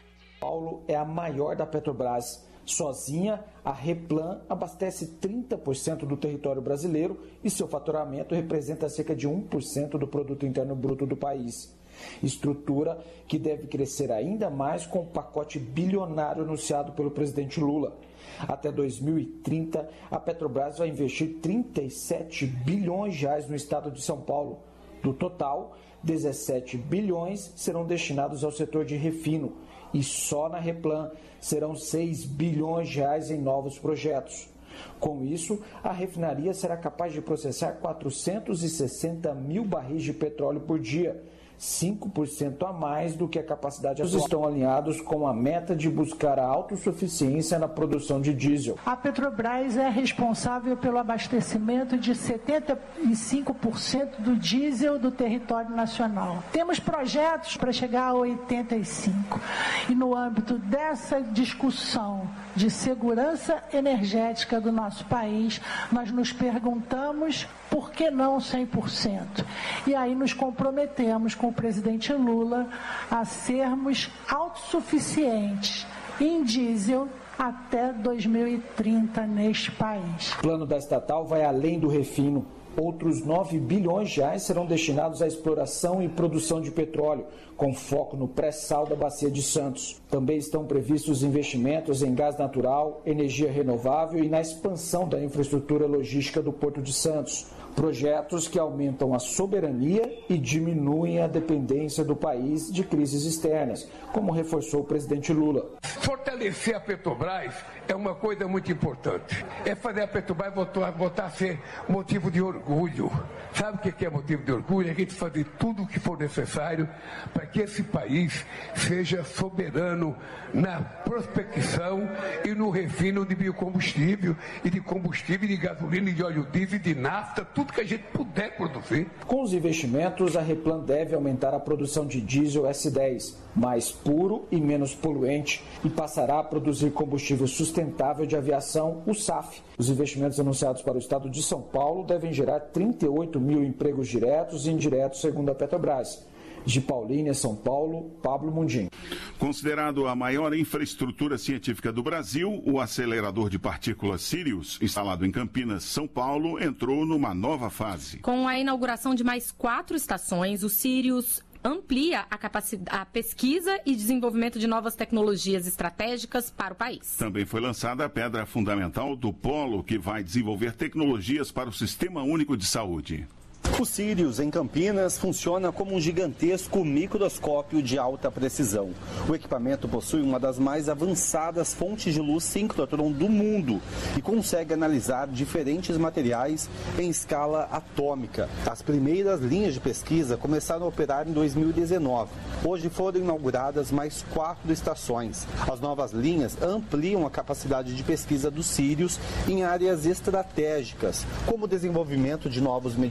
Paulo é a maior da Petrobras. Sozinha, a Replan abastece trinta por cento do território brasileiro e seu faturamento representa cerca de um por cento do produto interno bruto do país. Estrutura que deve crescer ainda mais com o pacote bilionário anunciado pelo presidente Lula. Até dois mil e trinta, a Petrobras vai investir trinta e sete bilhões de reais no estado de São Paulo. Do total, dezessete bilhões serão destinados ao setor de refino e só na Replan serão seis bilhões de reais em novos projetos. Com isso, a refinaria será capaz de processar quatrocentos e sessenta mil barris de petróleo por dia, cinco por cento a mais do que a capacidade atual. Estão alinhados com a meta de buscar a autossuficiência na produção de diesel. A Petrobras é responsável pelo abastecimento de setenta e cinco por cento do diesel do território nacional. Temos projetos para chegar a oitenta e cinco por cento. E no âmbito dessa discussão de segurança energética do nosso país, nós nos perguntamos por que não cem por cento? E aí nos comprometemos com o presidente Lula a sermos autossuficientes em diesel até dois mil e trinta neste país. O plano da estatal vai além do refino. Outros nove bilhões de reais serão destinados à exploração e produção de petróleo, com foco no pré-sal da Bacia de Santos. Também estão previstos investimentos em gás natural, energia renovável e na expansão da infraestrutura logística do Porto de Santos. Projetos que aumentam a soberania e diminuem a dependência do país de crises externas, como reforçou o presidente Lula. Fortalecer a Petrobras é uma coisa muito importante. É fazer a Petrobras voltar, voltar a ser motivo de orgulho. Sabe o que é motivo de orgulho? É a gente fazer tudo o que for necessário para que esse país seja soberano na prospecção e no refino de biocombustível e de combustível, de gasolina, de óleo diesel, de nafta, tudo que a gente puder produzir. Com os investimentos, a Replan deve aumentar a produção de diesel S dez, mais puro e menos poluente, e passará a produzir combustível sustentável de aviação, o S A F. Os investimentos anunciados para o estado de São Paulo devem gerar trinta e oito mil empregos diretos e indiretos, segundo a Petrobras. De Paulínia, São Paulo, Pablo Mundim. Considerado a maior infraestrutura científica do Brasil, o acelerador de partículas Sirius, instalado em Campinas, São Paulo, entrou numa nova fase. Com a inauguração de mais quatro estações, o Sirius amplia a, capacidade, a pesquisa e desenvolvimento de novas tecnologias estratégicas para o país. Também foi lançada a pedra fundamental do Polo, que vai desenvolver tecnologias para o Sistema Único de Saúde. O Sirius, em Campinas, funciona como um gigantesco microscópio de alta precisão. O equipamento possui uma das mais avançadas fontes de luz síncrotron do mundo e consegue analisar diferentes materiais em escala atômica. As primeiras linhas de pesquisa começaram a operar em dois mil e dezenove. Hoje foram inauguradas mais quatro estações. As novas linhas ampliam a capacidade de pesquisa do Sirius em áreas estratégicas, como o desenvolvimento de novos medicamentos,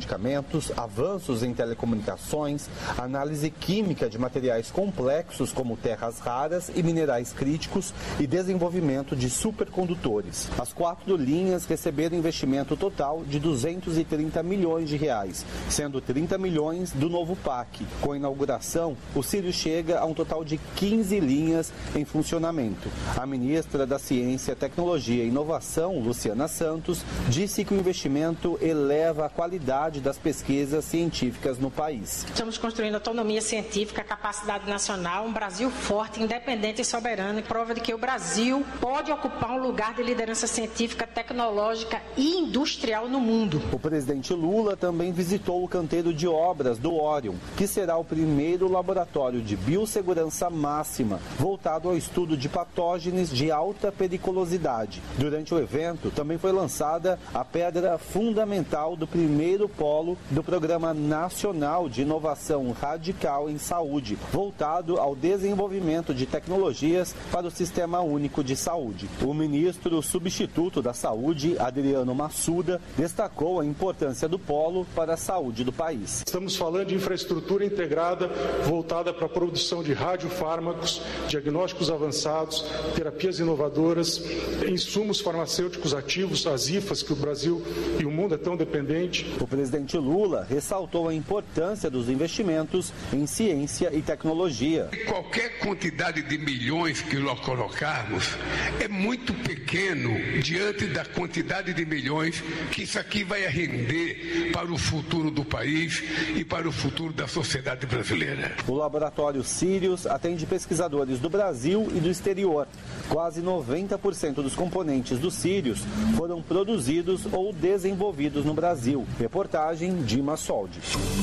medicamentos, avanços em telecomunicações, análise química de materiais complexos como terras raras e minerais críticos e desenvolvimento de supercondutores. As quatro linhas receberam investimento total de duzentos e trinta milhões de reais, sendo trinta milhões do novo P A C. Com a inauguração, o Sirius chega a um total de quinze linhas em funcionamento. A ministra da Ciência, Tecnologia e Inovação, Luciana Santos, disse que o investimento eleva a qualidade das pesquisas científicas no país. Estamos construindo autonomia científica, capacidade nacional, um Brasil forte, independente e soberano, e prova de que o Brasil pode ocupar um lugar de liderança científica, tecnológica e industrial no mundo. O presidente Lula também visitou o canteiro de obras do Orion, que será o primeiro laboratório de biossegurança máxima voltado ao estudo de patógenes de alta periculosidade. Durante o evento, também foi lançada a pedra fundamental do primeiro polo do Programa Nacional de Inovação Radical em Saúde, voltado ao desenvolvimento de tecnologias para o Sistema Único de Saúde. O ministro substituto da Saúde, Adriano Massuda, destacou a importância do polo para a saúde do país. Estamos falando de infraestrutura integrada voltada para a produção de radiofármacos, diagnósticos avançados, terapias inovadoras, insumos farmacêuticos ativos, as I F As, que o Brasil e o mundo é tão dependente. O presidente Lula ressaltou a importância dos investimentos em ciência e tecnologia. Qualquer quantidade de milhões que nós colocarmos é muito pequeno diante da quantidade de milhões que isso aqui vai render para o futuro do país e para o futuro da sociedade brasileira. O laboratório Sirius atende pesquisadores do Brasil e do exterior. Quase noventa por cento dos componentes do Sirius foram produzidos ou desenvolvidos no Brasil. Reportagem Dima Soldi.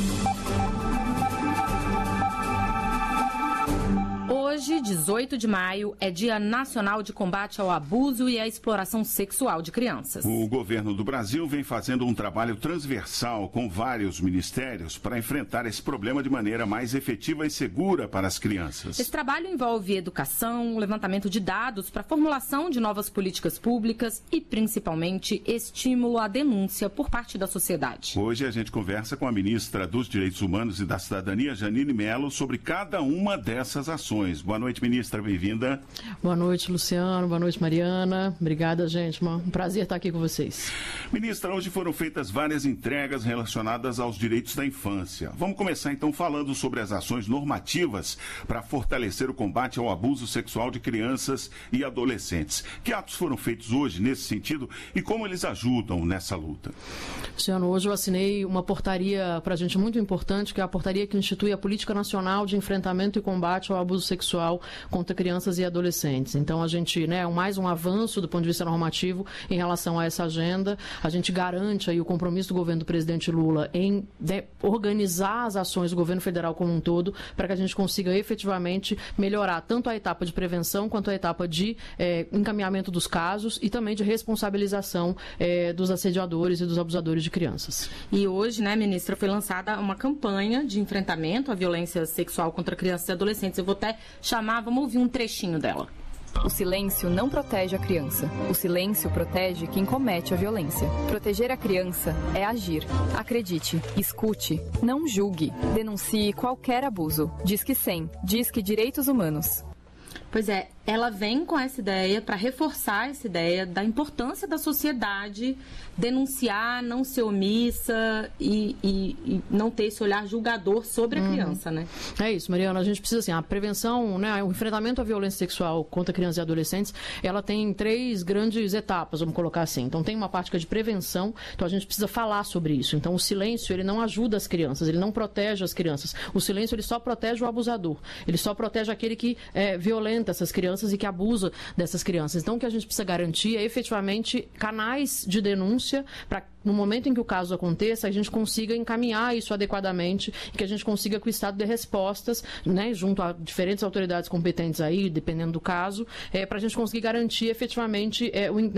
Hoje, dezoito de maio, é Dia Nacional de Combate ao Abuso e à Exploração Sexual de Crianças. O governo do Brasil vem fazendo um trabalho transversal com vários ministérios para enfrentar esse problema de maneira mais efetiva e segura para as crianças. Esse trabalho envolve educação, levantamento de dados para a formulação de novas políticas públicas e, principalmente, estímulo à denúncia por parte da sociedade. Hoje a gente conversa com a ministra dos Direitos Humanos e da Cidadania, Janine Mello, sobre cada uma dessas ações. Boa noite, ministra, bem-vinda. Boa noite, Luciano. Boa noite, Mariana. Obrigada, gente. Um prazer estar aqui com vocês. Ministra, hoje foram feitas várias entregas relacionadas aos direitos da infância. Vamos começar, então, falando sobre as ações normativas para fortalecer o combate ao abuso sexual de crianças e adolescentes. Que atos foram feitos hoje nesse sentido e como eles ajudam nessa luta? Luciano, hoje eu assinei uma portaria para a gente muito importante, que é a portaria que institui a Política Nacional de Enfrentamento e Combate ao Abuso Sexual contra crianças e adolescentes. Então, a gente, né, mais um avanço do ponto de vista normativo em relação a essa agenda. A gente garante aí o compromisso do governo do presidente Lula em de, organizar as ações do governo federal como um todo para que a gente consiga efetivamente melhorar tanto a etapa de prevenção quanto a etapa de eh, encaminhamento dos casos e também de responsabilização eh, dos assediadores e dos abusadores de crianças. E hoje, né, ministra, foi lançada uma campanha de enfrentamento à violência sexual contra crianças e adolescentes. Eu vou até chamar, vamos ouvir um trechinho dela. O silêncio não protege a criança. O silêncio protege quem comete a violência. Proteger a criança é agir. Acredite, escute, não julgue. Denuncie qualquer abuso. Disque cem. Disque Direitos Humanos. Pois é, ela vem com essa ideia para reforçar essa ideia da importância da sociedade denunciar, não ser omissa e, e, e não ter esse olhar julgador sobre a criança, uhum. né? É isso, Mariana. A gente precisa, assim, a prevenção, né, o enfrentamento à violência sexual contra crianças e adolescentes, ela tem três grandes etapas, vamos colocar assim. Então, tem uma parte que é de prevenção, então a gente precisa falar sobre isso. Então, o silêncio, ele não ajuda as crianças, ele não protege as crianças. O silêncio, ele só protege o abusador. Ele só protege aquele que é, violenta essas crianças e que abusa dessas crianças. Então, o que a gente precisa garantir é, efetivamente, canais de denúncia para, no momento em que o caso aconteça, a gente consiga encaminhar isso adequadamente e que a gente consiga que o Estado dê respostas, né, junto a diferentes autoridades competentes aí, dependendo do caso, é, para a gente conseguir garantir efetivamente é, o, né,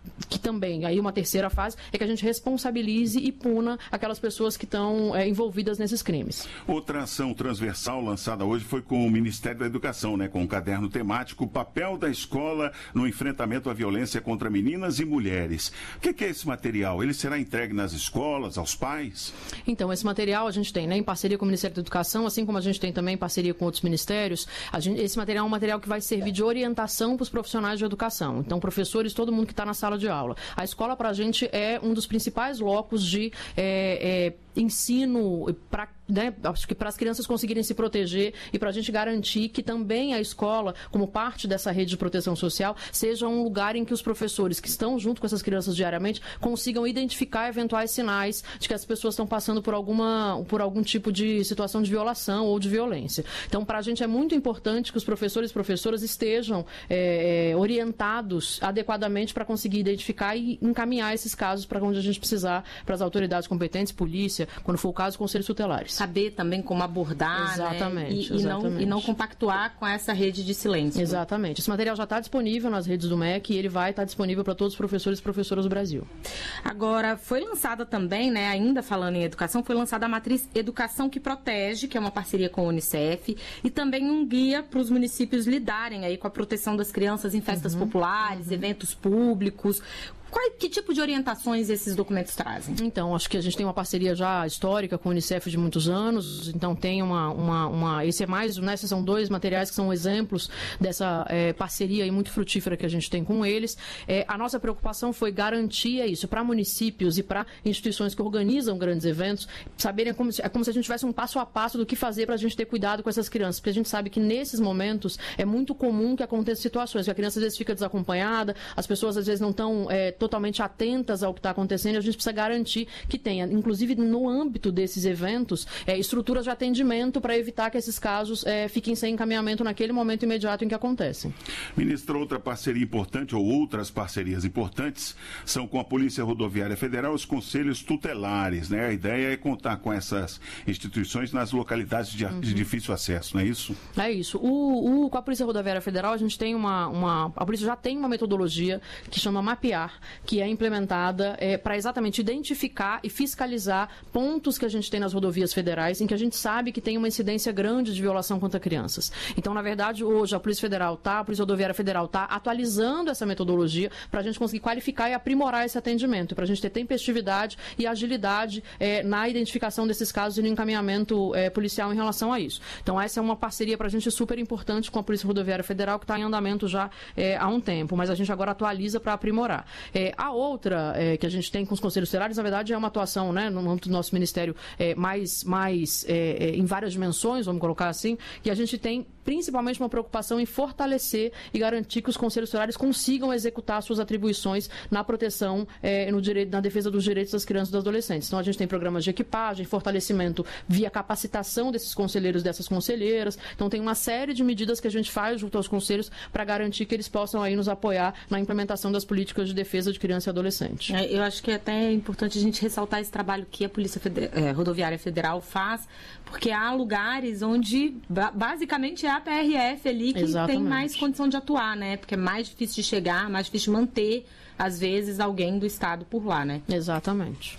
que também, aí uma terceira fase, é que a gente responsabilize e puna aquelas pessoas que estão é, envolvidas nesses crimes. Outra ação transversal lançada hoje foi com o Ministério da Educação, né, com um caderno temático, o papel da escola no enfrentamento à violência contra meninas e mulheres. O que, que é esse material? Ele será entregue nas escolas, aos pais? Então, esse material a gente tem, né, em parceria com o Ministério da Educação, assim como a gente tem também em parceria com outros ministérios. A gente, esse material é um material que vai servir de orientação para os profissionais de educação. Então, professores, todo mundo que está na sala de aula. A escola, para a gente, é um dos principais locos de é, é, ensino para, né, acho que para as crianças conseguirem se proteger e para a gente garantir que também a escola, como parte dessa rede de proteção social, seja um lugar em que os professores que estão junto com essas crianças diariamente consigam identificar eventuais sinais de que as pessoas estão passando por, alguma, por algum tipo de situação de violação ou de violência. Então, para a gente é muito importante que os professores e professoras estejam é, orientados adequadamente para conseguir identificar e encaminhar esses casos para onde a gente precisar, para as autoridades competentes, polícia, quando for o caso, conselhos tutelares. Saber também como abordar, exatamente, né? e, exatamente. E, não, e não compactuar com essa rede de silêncio. Exatamente. Esse material já está disponível nas redes do M E C e ele vai estar disponível para todos os professores e professoras do Brasil. Agora, foi lançada também, né, ainda falando em educação, foi lançada a matriz Educação que Protege, que é uma parceria com a Unicef, e também um guia para os municípios lidarem aí com a proteção das crianças em festas uhum. populares, uhum. eventos públicos. Qual, que tipo de orientações esses documentos trazem? Então, acho que a gente tem uma parceria já histórica com o Unicef de muitos anos, então tem uma... uma, uma esse é mais, né, esses são dois materiais que são exemplos dessa é, parceria aí muito frutífera que a gente tem com eles. É, a nossa preocupação foi garantir isso para municípios e para instituições que organizam grandes eventos, saberem como se, é como se a gente tivesse um passo a passo do que fazer para a gente ter cuidado com essas crianças, porque a gente sabe que nesses momentos é muito comum que aconteçam situações, que a criança às vezes fica desacompanhada, as pessoas às vezes não estão é, totalmente atentas ao que está acontecendo, e a gente precisa garantir que tenha, inclusive no âmbito desses eventos, é, estruturas de atendimento para evitar que esses casos é, fiquem sem encaminhamento naquele momento imediato em que acontecem. Ministra, outra parceria importante, ou outras parcerias importantes, são com a Polícia Rodoviária Federal e os conselhos tutelares, né? A ideia é contar com essas instituições nas localidades de, uhum. de difícil acesso, não é isso? É isso. O, o, com a Polícia Rodoviária Federal, a gente tem uma, uma... A polícia já tem uma metodologia que chama Mapear, que é implementada é, para exatamente identificar e fiscalizar pontos que a gente tem nas rodovias federais em que a gente sabe que tem uma incidência grande de violação contra crianças. Então, na verdade, hoje a Polícia Federal tá, a Polícia Rodoviária Federal está atualizando essa metodologia para a gente conseguir qualificar e aprimorar esse atendimento, para a gente ter tempestividade e agilidade é, na identificação desses casos e no encaminhamento é, policial em relação a isso. Então, essa é uma parceria para a gente super importante com a Polícia Rodoviária Federal, que está em andamento já é, há um tempo, mas a gente agora atualiza para aprimorar. É, a outra é, que a gente tem com os conselhos tutelares, na verdade, é uma atuação, né, no âmbito do nosso ministério é, mais, mais é, é, em várias dimensões, vamos colocar assim, e a gente tem principalmente uma preocupação em fortalecer e garantir que os conselhos tutelares consigam executar suas atribuições na proteção, é, no direito, na defesa dos direitos das crianças e dos adolescentes. Então, a gente tem programas de equipagem, fortalecimento via capacitação desses conselheiros e dessas conselheiras. Então, tem uma série de medidas que a gente faz junto aos conselhos para garantir que eles possam aí nos apoiar na implementação das políticas de defesa de criança e adolescente. É, eu acho que é até importante a gente ressaltar esse trabalho que a Polícia Feder- é, Rodoviária Federal faz, porque há lugares onde basicamente é a P R F ali que Exatamente. Tem mais condição de atuar, né? Porque é mais difícil de chegar, mais difícil de manter, às vezes, alguém do Estado por lá, né? Exatamente.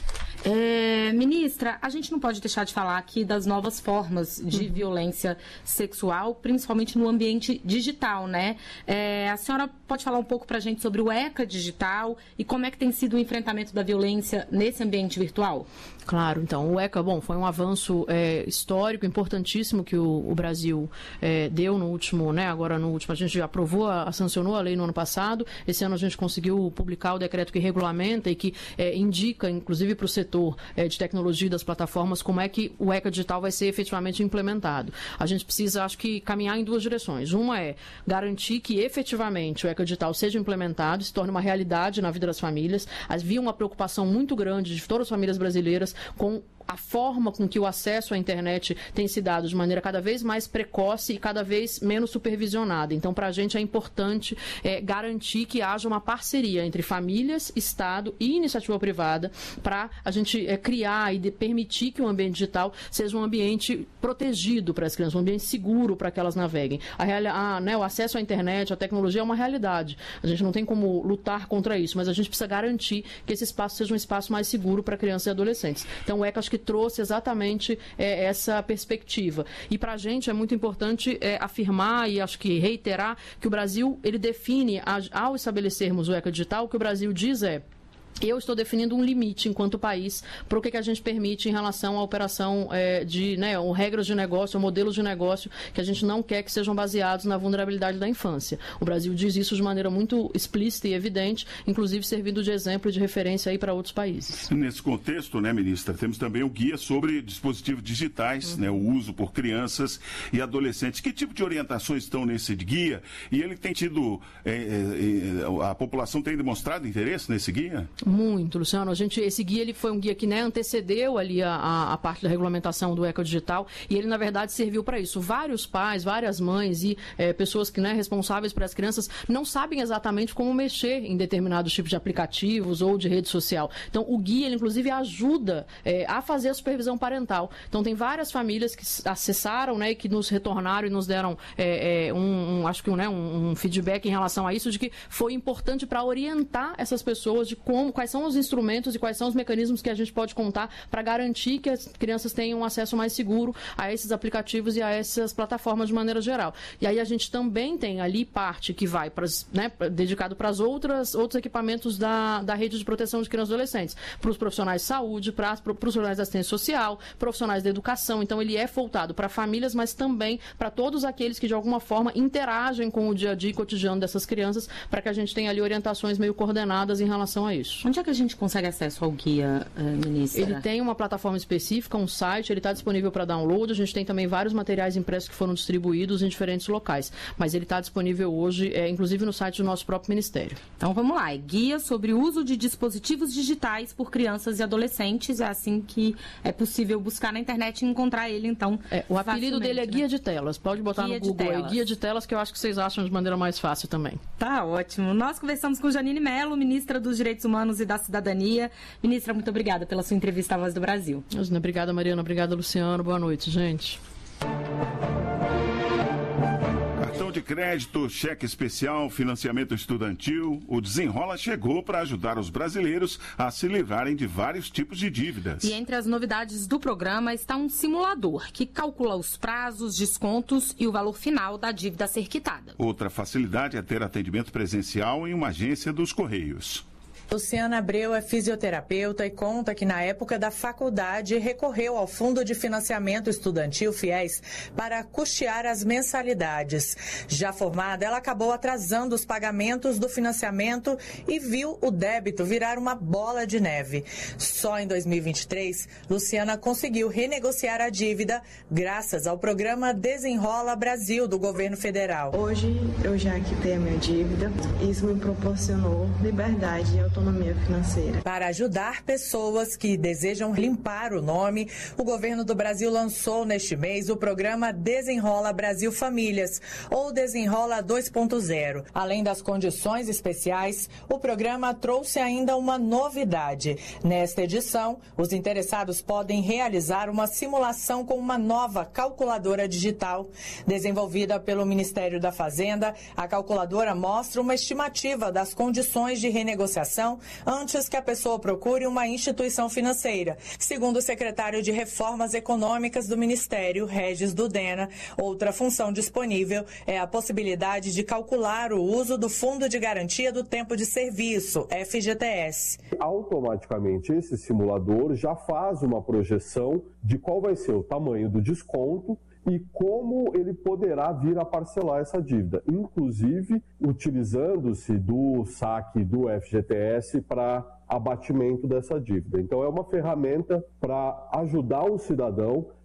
É, ministra, a gente não pode deixar de falar aqui das novas formas de uhum. violência sexual, principalmente no ambiente digital, né? É, a senhora pode falar um pouco pra gente sobre o ECA digital e como é que tem sido o enfrentamento da violência nesse ambiente virtual? Claro, então, o ECA, bom, foi um avanço é, histórico, importantíssimo que o, o Brasil é, deu no último, né, agora no último, a gente já aprovou, a, sancionou a lei no ano passado, esse ano a gente conseguiu publicar o decreto que regulamenta e que é, indica, inclusive para o setor é, de tecnologia das plataformas, como é que o ECA digital vai ser efetivamente implementado. A gente precisa, acho que, caminhar em duas direções. Uma é garantir que efetivamente o ECA digital seja implementado, se torne uma realidade na vida das famílias. Havia uma preocupação muito grande de todas as famílias brasileiras com a forma com que o acesso à internet tem se dado de maneira cada vez mais precoce e cada vez menos supervisionada. Então, para a gente é importante é, garantir que haja uma parceria entre famílias, Estado e iniciativa privada para a gente é, criar e de, permitir que o ambiente digital seja um ambiente protegido para as crianças, um ambiente seguro para que elas naveguem. A, a, né, o acesso à internet, à tecnologia é uma realidade. A gente não tem como lutar contra isso, mas a gente precisa garantir que esse espaço seja um espaço mais seguro para crianças e adolescentes. Então, o ECA acho que trouxe exatamente é, essa perspectiva. E para a gente é muito importante é, afirmar e acho que reiterar que o Brasil, ele define, ao estabelecermos o ECA Digital, o que o Brasil diz é: eu estou definindo um limite enquanto país para o que, que a gente permite em relação à operação é, de, né, ou regras de negócio, ou modelos de negócio que a gente não quer que sejam baseados na vulnerabilidade da infância. O Brasil diz isso de maneira muito explícita e evidente, inclusive servindo de exemplo e de referência aí para outros países. Nesse contexto, né, ministra, temos também o guia sobre dispositivos digitais, uhum. né, o uso por crianças e adolescentes. Que tipo de orientações estão nesse guia? E ele tem tido, é, é, a população tem demonstrado interesse nesse guia? Muito, Luciano. A gente, esse guia ele foi um guia que, né, antecedeu ali a, a, a parte da regulamentação do ECA Digital e ele, na verdade, serviu para isso. Vários pais, várias mães e é, pessoas que, né, responsáveis por as crianças não sabem exatamente como mexer em determinados tipos de aplicativos ou de rede social. Então, o guia, ele, inclusive, ajuda é, a fazer a supervisão parental. Então, tem várias famílias que acessaram, né, e que nos retornaram e nos deram é, é, um, um, acho que um, né, um, um feedback em relação a isso, de que foi importante para orientar essas pessoas de como quais são os instrumentos e quais são os mecanismos que a gente pode contar para garantir que as crianças tenham um acesso mais seguro a esses aplicativos e a essas plataformas de maneira geral. E aí a gente também tem ali parte que vai para, né, dedicado para as outras outros equipamentos da, da rede de proteção de crianças e adolescentes, para os profissionais de saúde, para os profissionais da assistência social, profissionais da educação. Então ele é voltado para famílias, mas também para todos aqueles que de alguma forma interagem com o dia a dia e cotidiano dessas crianças, para que a gente tenha ali orientações meio coordenadas em relação a isso. Onde é que a gente consegue acesso ao guia, ministra? Ele tem uma plataforma específica, um site, ele está disponível para download. A gente tem também vários materiais impressos que foram distribuídos em diferentes locais. Mas ele está disponível hoje, é, inclusive no site do nosso próprio Ministério. Então vamos lá, é guia sobre o uso de dispositivos digitais por crianças e adolescentes. É assim que é possível buscar na internet e encontrar ele, então. É, o apelido dele é Guia, né, de Telas. Pode botar guia no Google aí, Guia de Telas, que eu acho que vocês acham de maneira mais fácil também. Tá ótimo. Nós conversamos com Janine Mello, ministra dos Direitos Humanos e da Cidadania. Ministra, muito obrigada pela sua entrevista à Voz do Brasil. Obrigada, Mariana. Obrigada, Luciano. Boa noite, gente. Cartão de crédito, cheque especial, financiamento estudantil, o Desenrola chegou para ajudar os brasileiros a se livrarem de vários tipos de dívidas. E entre as novidades do programa está um simulador que calcula os prazos, descontos e o valor final da dívida a ser quitada. Outra facilidade é ter atendimento presencial em uma agência dos Correios. Luciana Abreu é fisioterapeuta e conta que na época da faculdade recorreu ao Fundo de Financiamento Estudantil FIES para custear as mensalidades. Já formada, ela acabou atrasando os pagamentos do financiamento e viu o débito virar uma bola de neve. Só em dois mil e vinte e três, Luciana conseguiu renegociar a dívida graças ao programa Desenrola Brasil do governo federal. Hoje eu já quitei a minha dívida. Isso me proporcionou liberdade e autonomia financeira. Para ajudar pessoas que desejam limpar o nome, o governo do Brasil lançou neste mês o programa Desenrola Brasil Famílias, ou Desenrola dois ponto zero. Além das condições especiais, o programa trouxe ainda uma novidade. Nesta edição, os interessados podem realizar uma simulação com uma nova calculadora digital. Desenvolvida pelo Ministério da Fazenda, a calculadora mostra uma estimativa das condições de renegociação antes que a pessoa procure uma instituição financeira. Segundo o secretário de Reformas Econômicas do Ministério, Regis Dudena, outra função disponível é a possibilidade de calcular o uso do Fundo de Garantia do Tempo de Serviço, F G T S. Automaticamente, esse simulador já faz uma projeção de qual vai ser o tamanho do desconto e como ele poderá vir a parcelar essa dívida, inclusive utilizando-se do saque do F G T S para abatimento dessa dívida. Então é uma ferramenta para ajudar o cidadão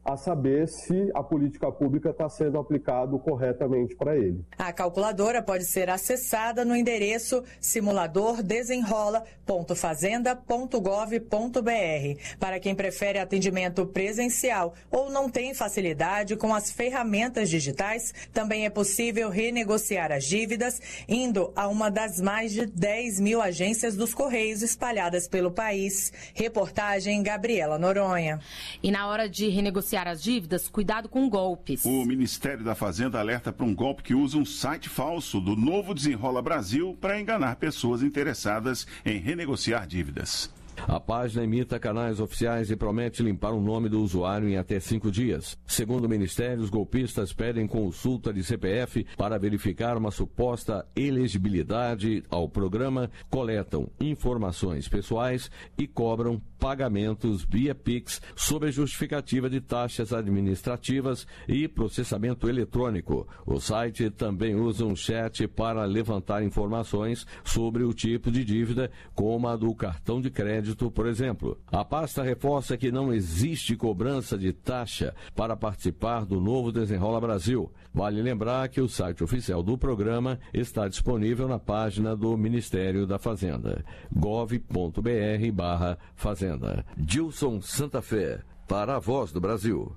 a saber se a política pública está sendo aplicada corretamente para ele. A calculadora pode ser acessada no endereço simulador desenrola ponto fazenda ponto gov ponto br. Para quem prefere atendimento presencial ou não tem facilidade com as ferramentas digitais, também é possível renegociar as dívidas indo a uma das mais de dez mil agências dos Correios espalhadas pelo país. Reportagem Gabriela Noronha. E na hora de renegociar as dívidas, cuidado com golpes. O Ministério da Fazenda alerta para um golpe que usa um site falso do Novo Desenrola Brasil para enganar pessoas interessadas em renegociar dívidas. A página imita canais oficiais e promete limpar o nome do usuário em até cinco dias. Segundo o Ministério, os golpistas pedem consulta de C P F para verificar uma suposta elegibilidade ao programa, coletam informações pessoais e cobram pagamentos via Pix sob a justificativa de taxas administrativas e processamento eletrônico. O site também usa um chat para levantar informações sobre o tipo de dívida, como a do cartão de crédito, por exemplo. A pasta reforça que não existe cobrança de taxa para participar do Novo Desenrola Brasil. Vale lembrar que o site oficial do programa está disponível na página do Ministério da Fazenda, gov ponto br barra fazenda. Gilson Santa Fé, para a Voz do Brasil.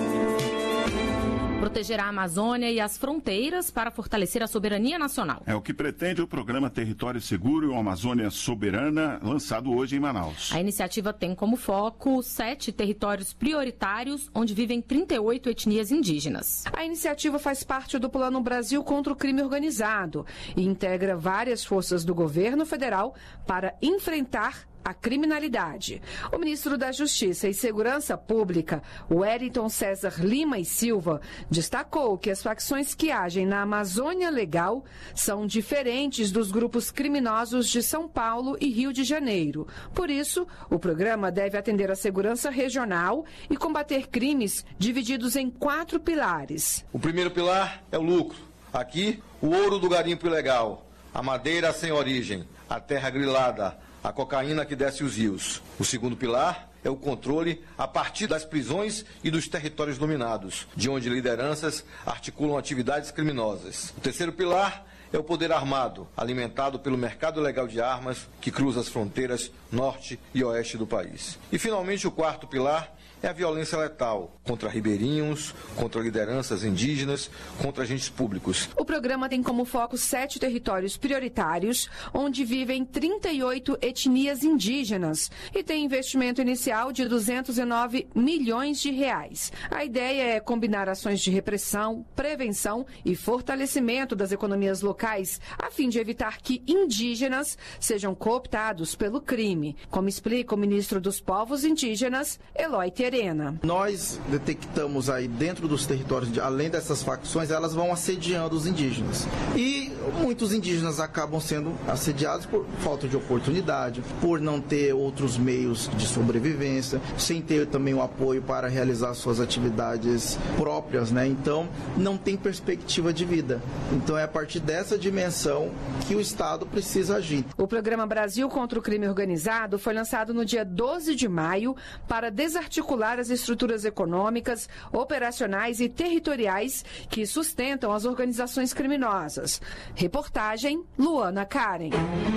Proteger a Amazônia e as fronteiras para fortalecer a soberania nacional. É o que pretende o programa Território Seguro e uma Amazônia Soberana, lançado hoje em Manaus. A iniciativa tem como foco sete territórios prioritários, onde vivem trinta e oito etnias indígenas. A iniciativa faz parte do Plano Brasil contra o Crime Organizado e integra várias forças do governo federal para enfrentar a criminalidade. O ministro da Justiça e Segurança Pública, Wellington César Lima e Silva, destacou que as facções que agem na Amazônia Legal são diferentes dos grupos criminosos de São Paulo e Rio de Janeiro. Por isso, o programa deve atender a segurança regional e combater crimes divididos em quatro pilares. O primeiro pilar é o lucro. Aqui, o ouro do garimpo ilegal, a madeira sem origem, a terra grilada, a cocaína que desce os rios. O segundo pilar é o controle a partir das prisões e dos territórios dominados, de onde lideranças articulam atividades criminosas. O terceiro pilar é o poder armado, alimentado pelo mercado ilegal de armas que cruza as fronteiras norte e oeste do país. E, finalmente, o quarto pilar é a violência letal contra ribeirinhos, contra lideranças indígenas, contra agentes públicos. O programa tem como foco sete territórios prioritários, onde vivem trinta e oito etnias indígenas e tem investimento inicial de duzentos e nove milhões de reais. A ideia é combinar ações de repressão, prevenção e fortalecimento das economias locais, a fim de evitar que indígenas sejam cooptados pelo crime, como explica o ministro dos Povos Indígenas, Eloy Terena. Nós detectamos aí dentro dos territórios, além dessas facções, elas vão assediando os indígenas. E muitos indígenas acabam sendo assediados por falta de oportunidade, por não ter outros meios de sobrevivência, sem ter também o apoio para realizar suas atividades próprias, né? Então, não tem perspectiva de vida. Então, é a partir dessa dimensão que o Estado precisa agir. O programa Brasil contra o Crime Organizado foi lançado no dia doze de maio para desarticular as estruturas econômicas, operacionais e territoriais que sustentam as organizações criminosas. Reportagem Luana Karen.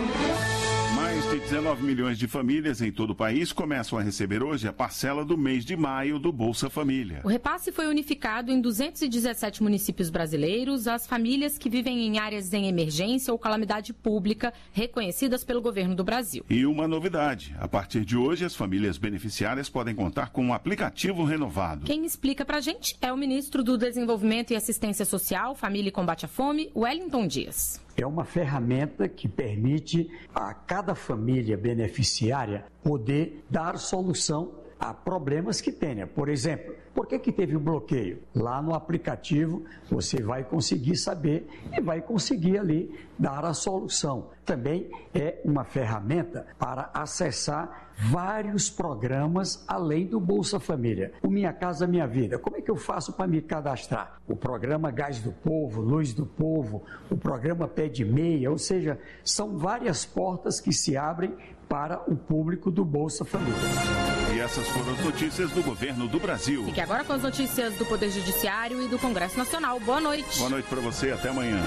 Mais de dezenove milhões de famílias em todo o país começam a receber hoje a parcela do mês de maio do Bolsa Família. O repasse foi unificado em duzentos e dezessete municípios brasileiros às famílias que vivem em áreas em emergência ou calamidade pública reconhecidas pelo governo do Brasil. E uma novidade, a partir de hoje as famílias beneficiárias podem contar com um aplicativo renovado. Quem explica pra gente é o ministro do Desenvolvimento e Assistência Social, Família e Combate à Fome, Wellington Dias. É uma ferramenta que permite a cada família beneficiária poder dar solução a problemas que tenha. Por exemplo, por que que teve um bloqueio? Lá no aplicativo você vai conseguir saber e vai conseguir ali dar a solução. Também é uma ferramenta para acessar vários programas além do Bolsa Família. O Minha Casa Minha Vida, como é que eu faço para me cadastrar? O programa Gás do Povo, Luz do Povo, o programa Pé de Meia, ou seja, são várias portas que se abrem para o público do Bolsa Família. E essas foram as notícias do governo do Brasil. Fique agora com as notícias do Poder Judiciário e do Congresso Nacional. Boa noite. Boa noite para você, até amanhã.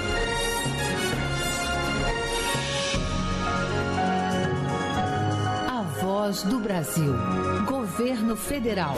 A Voz do Brasil. Governo Federal.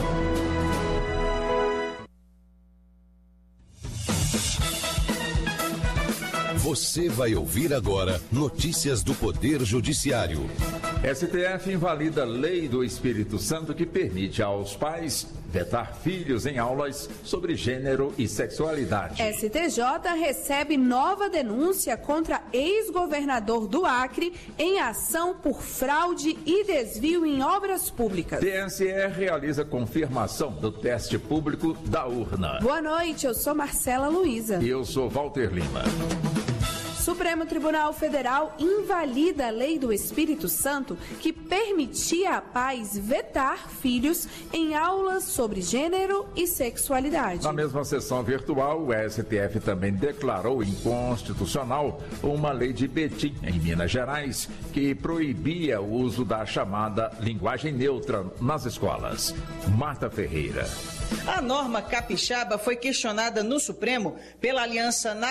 Você vai ouvir agora notícias do Poder Judiciário. S T F invalida a lei do Espírito Santo que permite aos pais vetar filhos em aulas sobre gênero e sexualidade. S T J recebe nova denúncia contra ex-governador do Acre em ação por fraude e desvio em obras públicas. T S E realiza confirmação do teste público da urna. Boa noite, eu sou Marcela Luiza. E eu sou Walter Lima. Supremo Tribunal Federal invalida a lei do Espírito Santo que permitia a pais vetar filhos em aulas sobre gênero e sexualidade. Na mesma sessão virtual, o S T F também declarou inconstitucional uma lei de Betim, em Minas Gerais, que proibia o uso da chamada linguagem neutra nas escolas. Marta Ferreira. A norma capixaba foi questionada no Supremo pela Aliança Nacional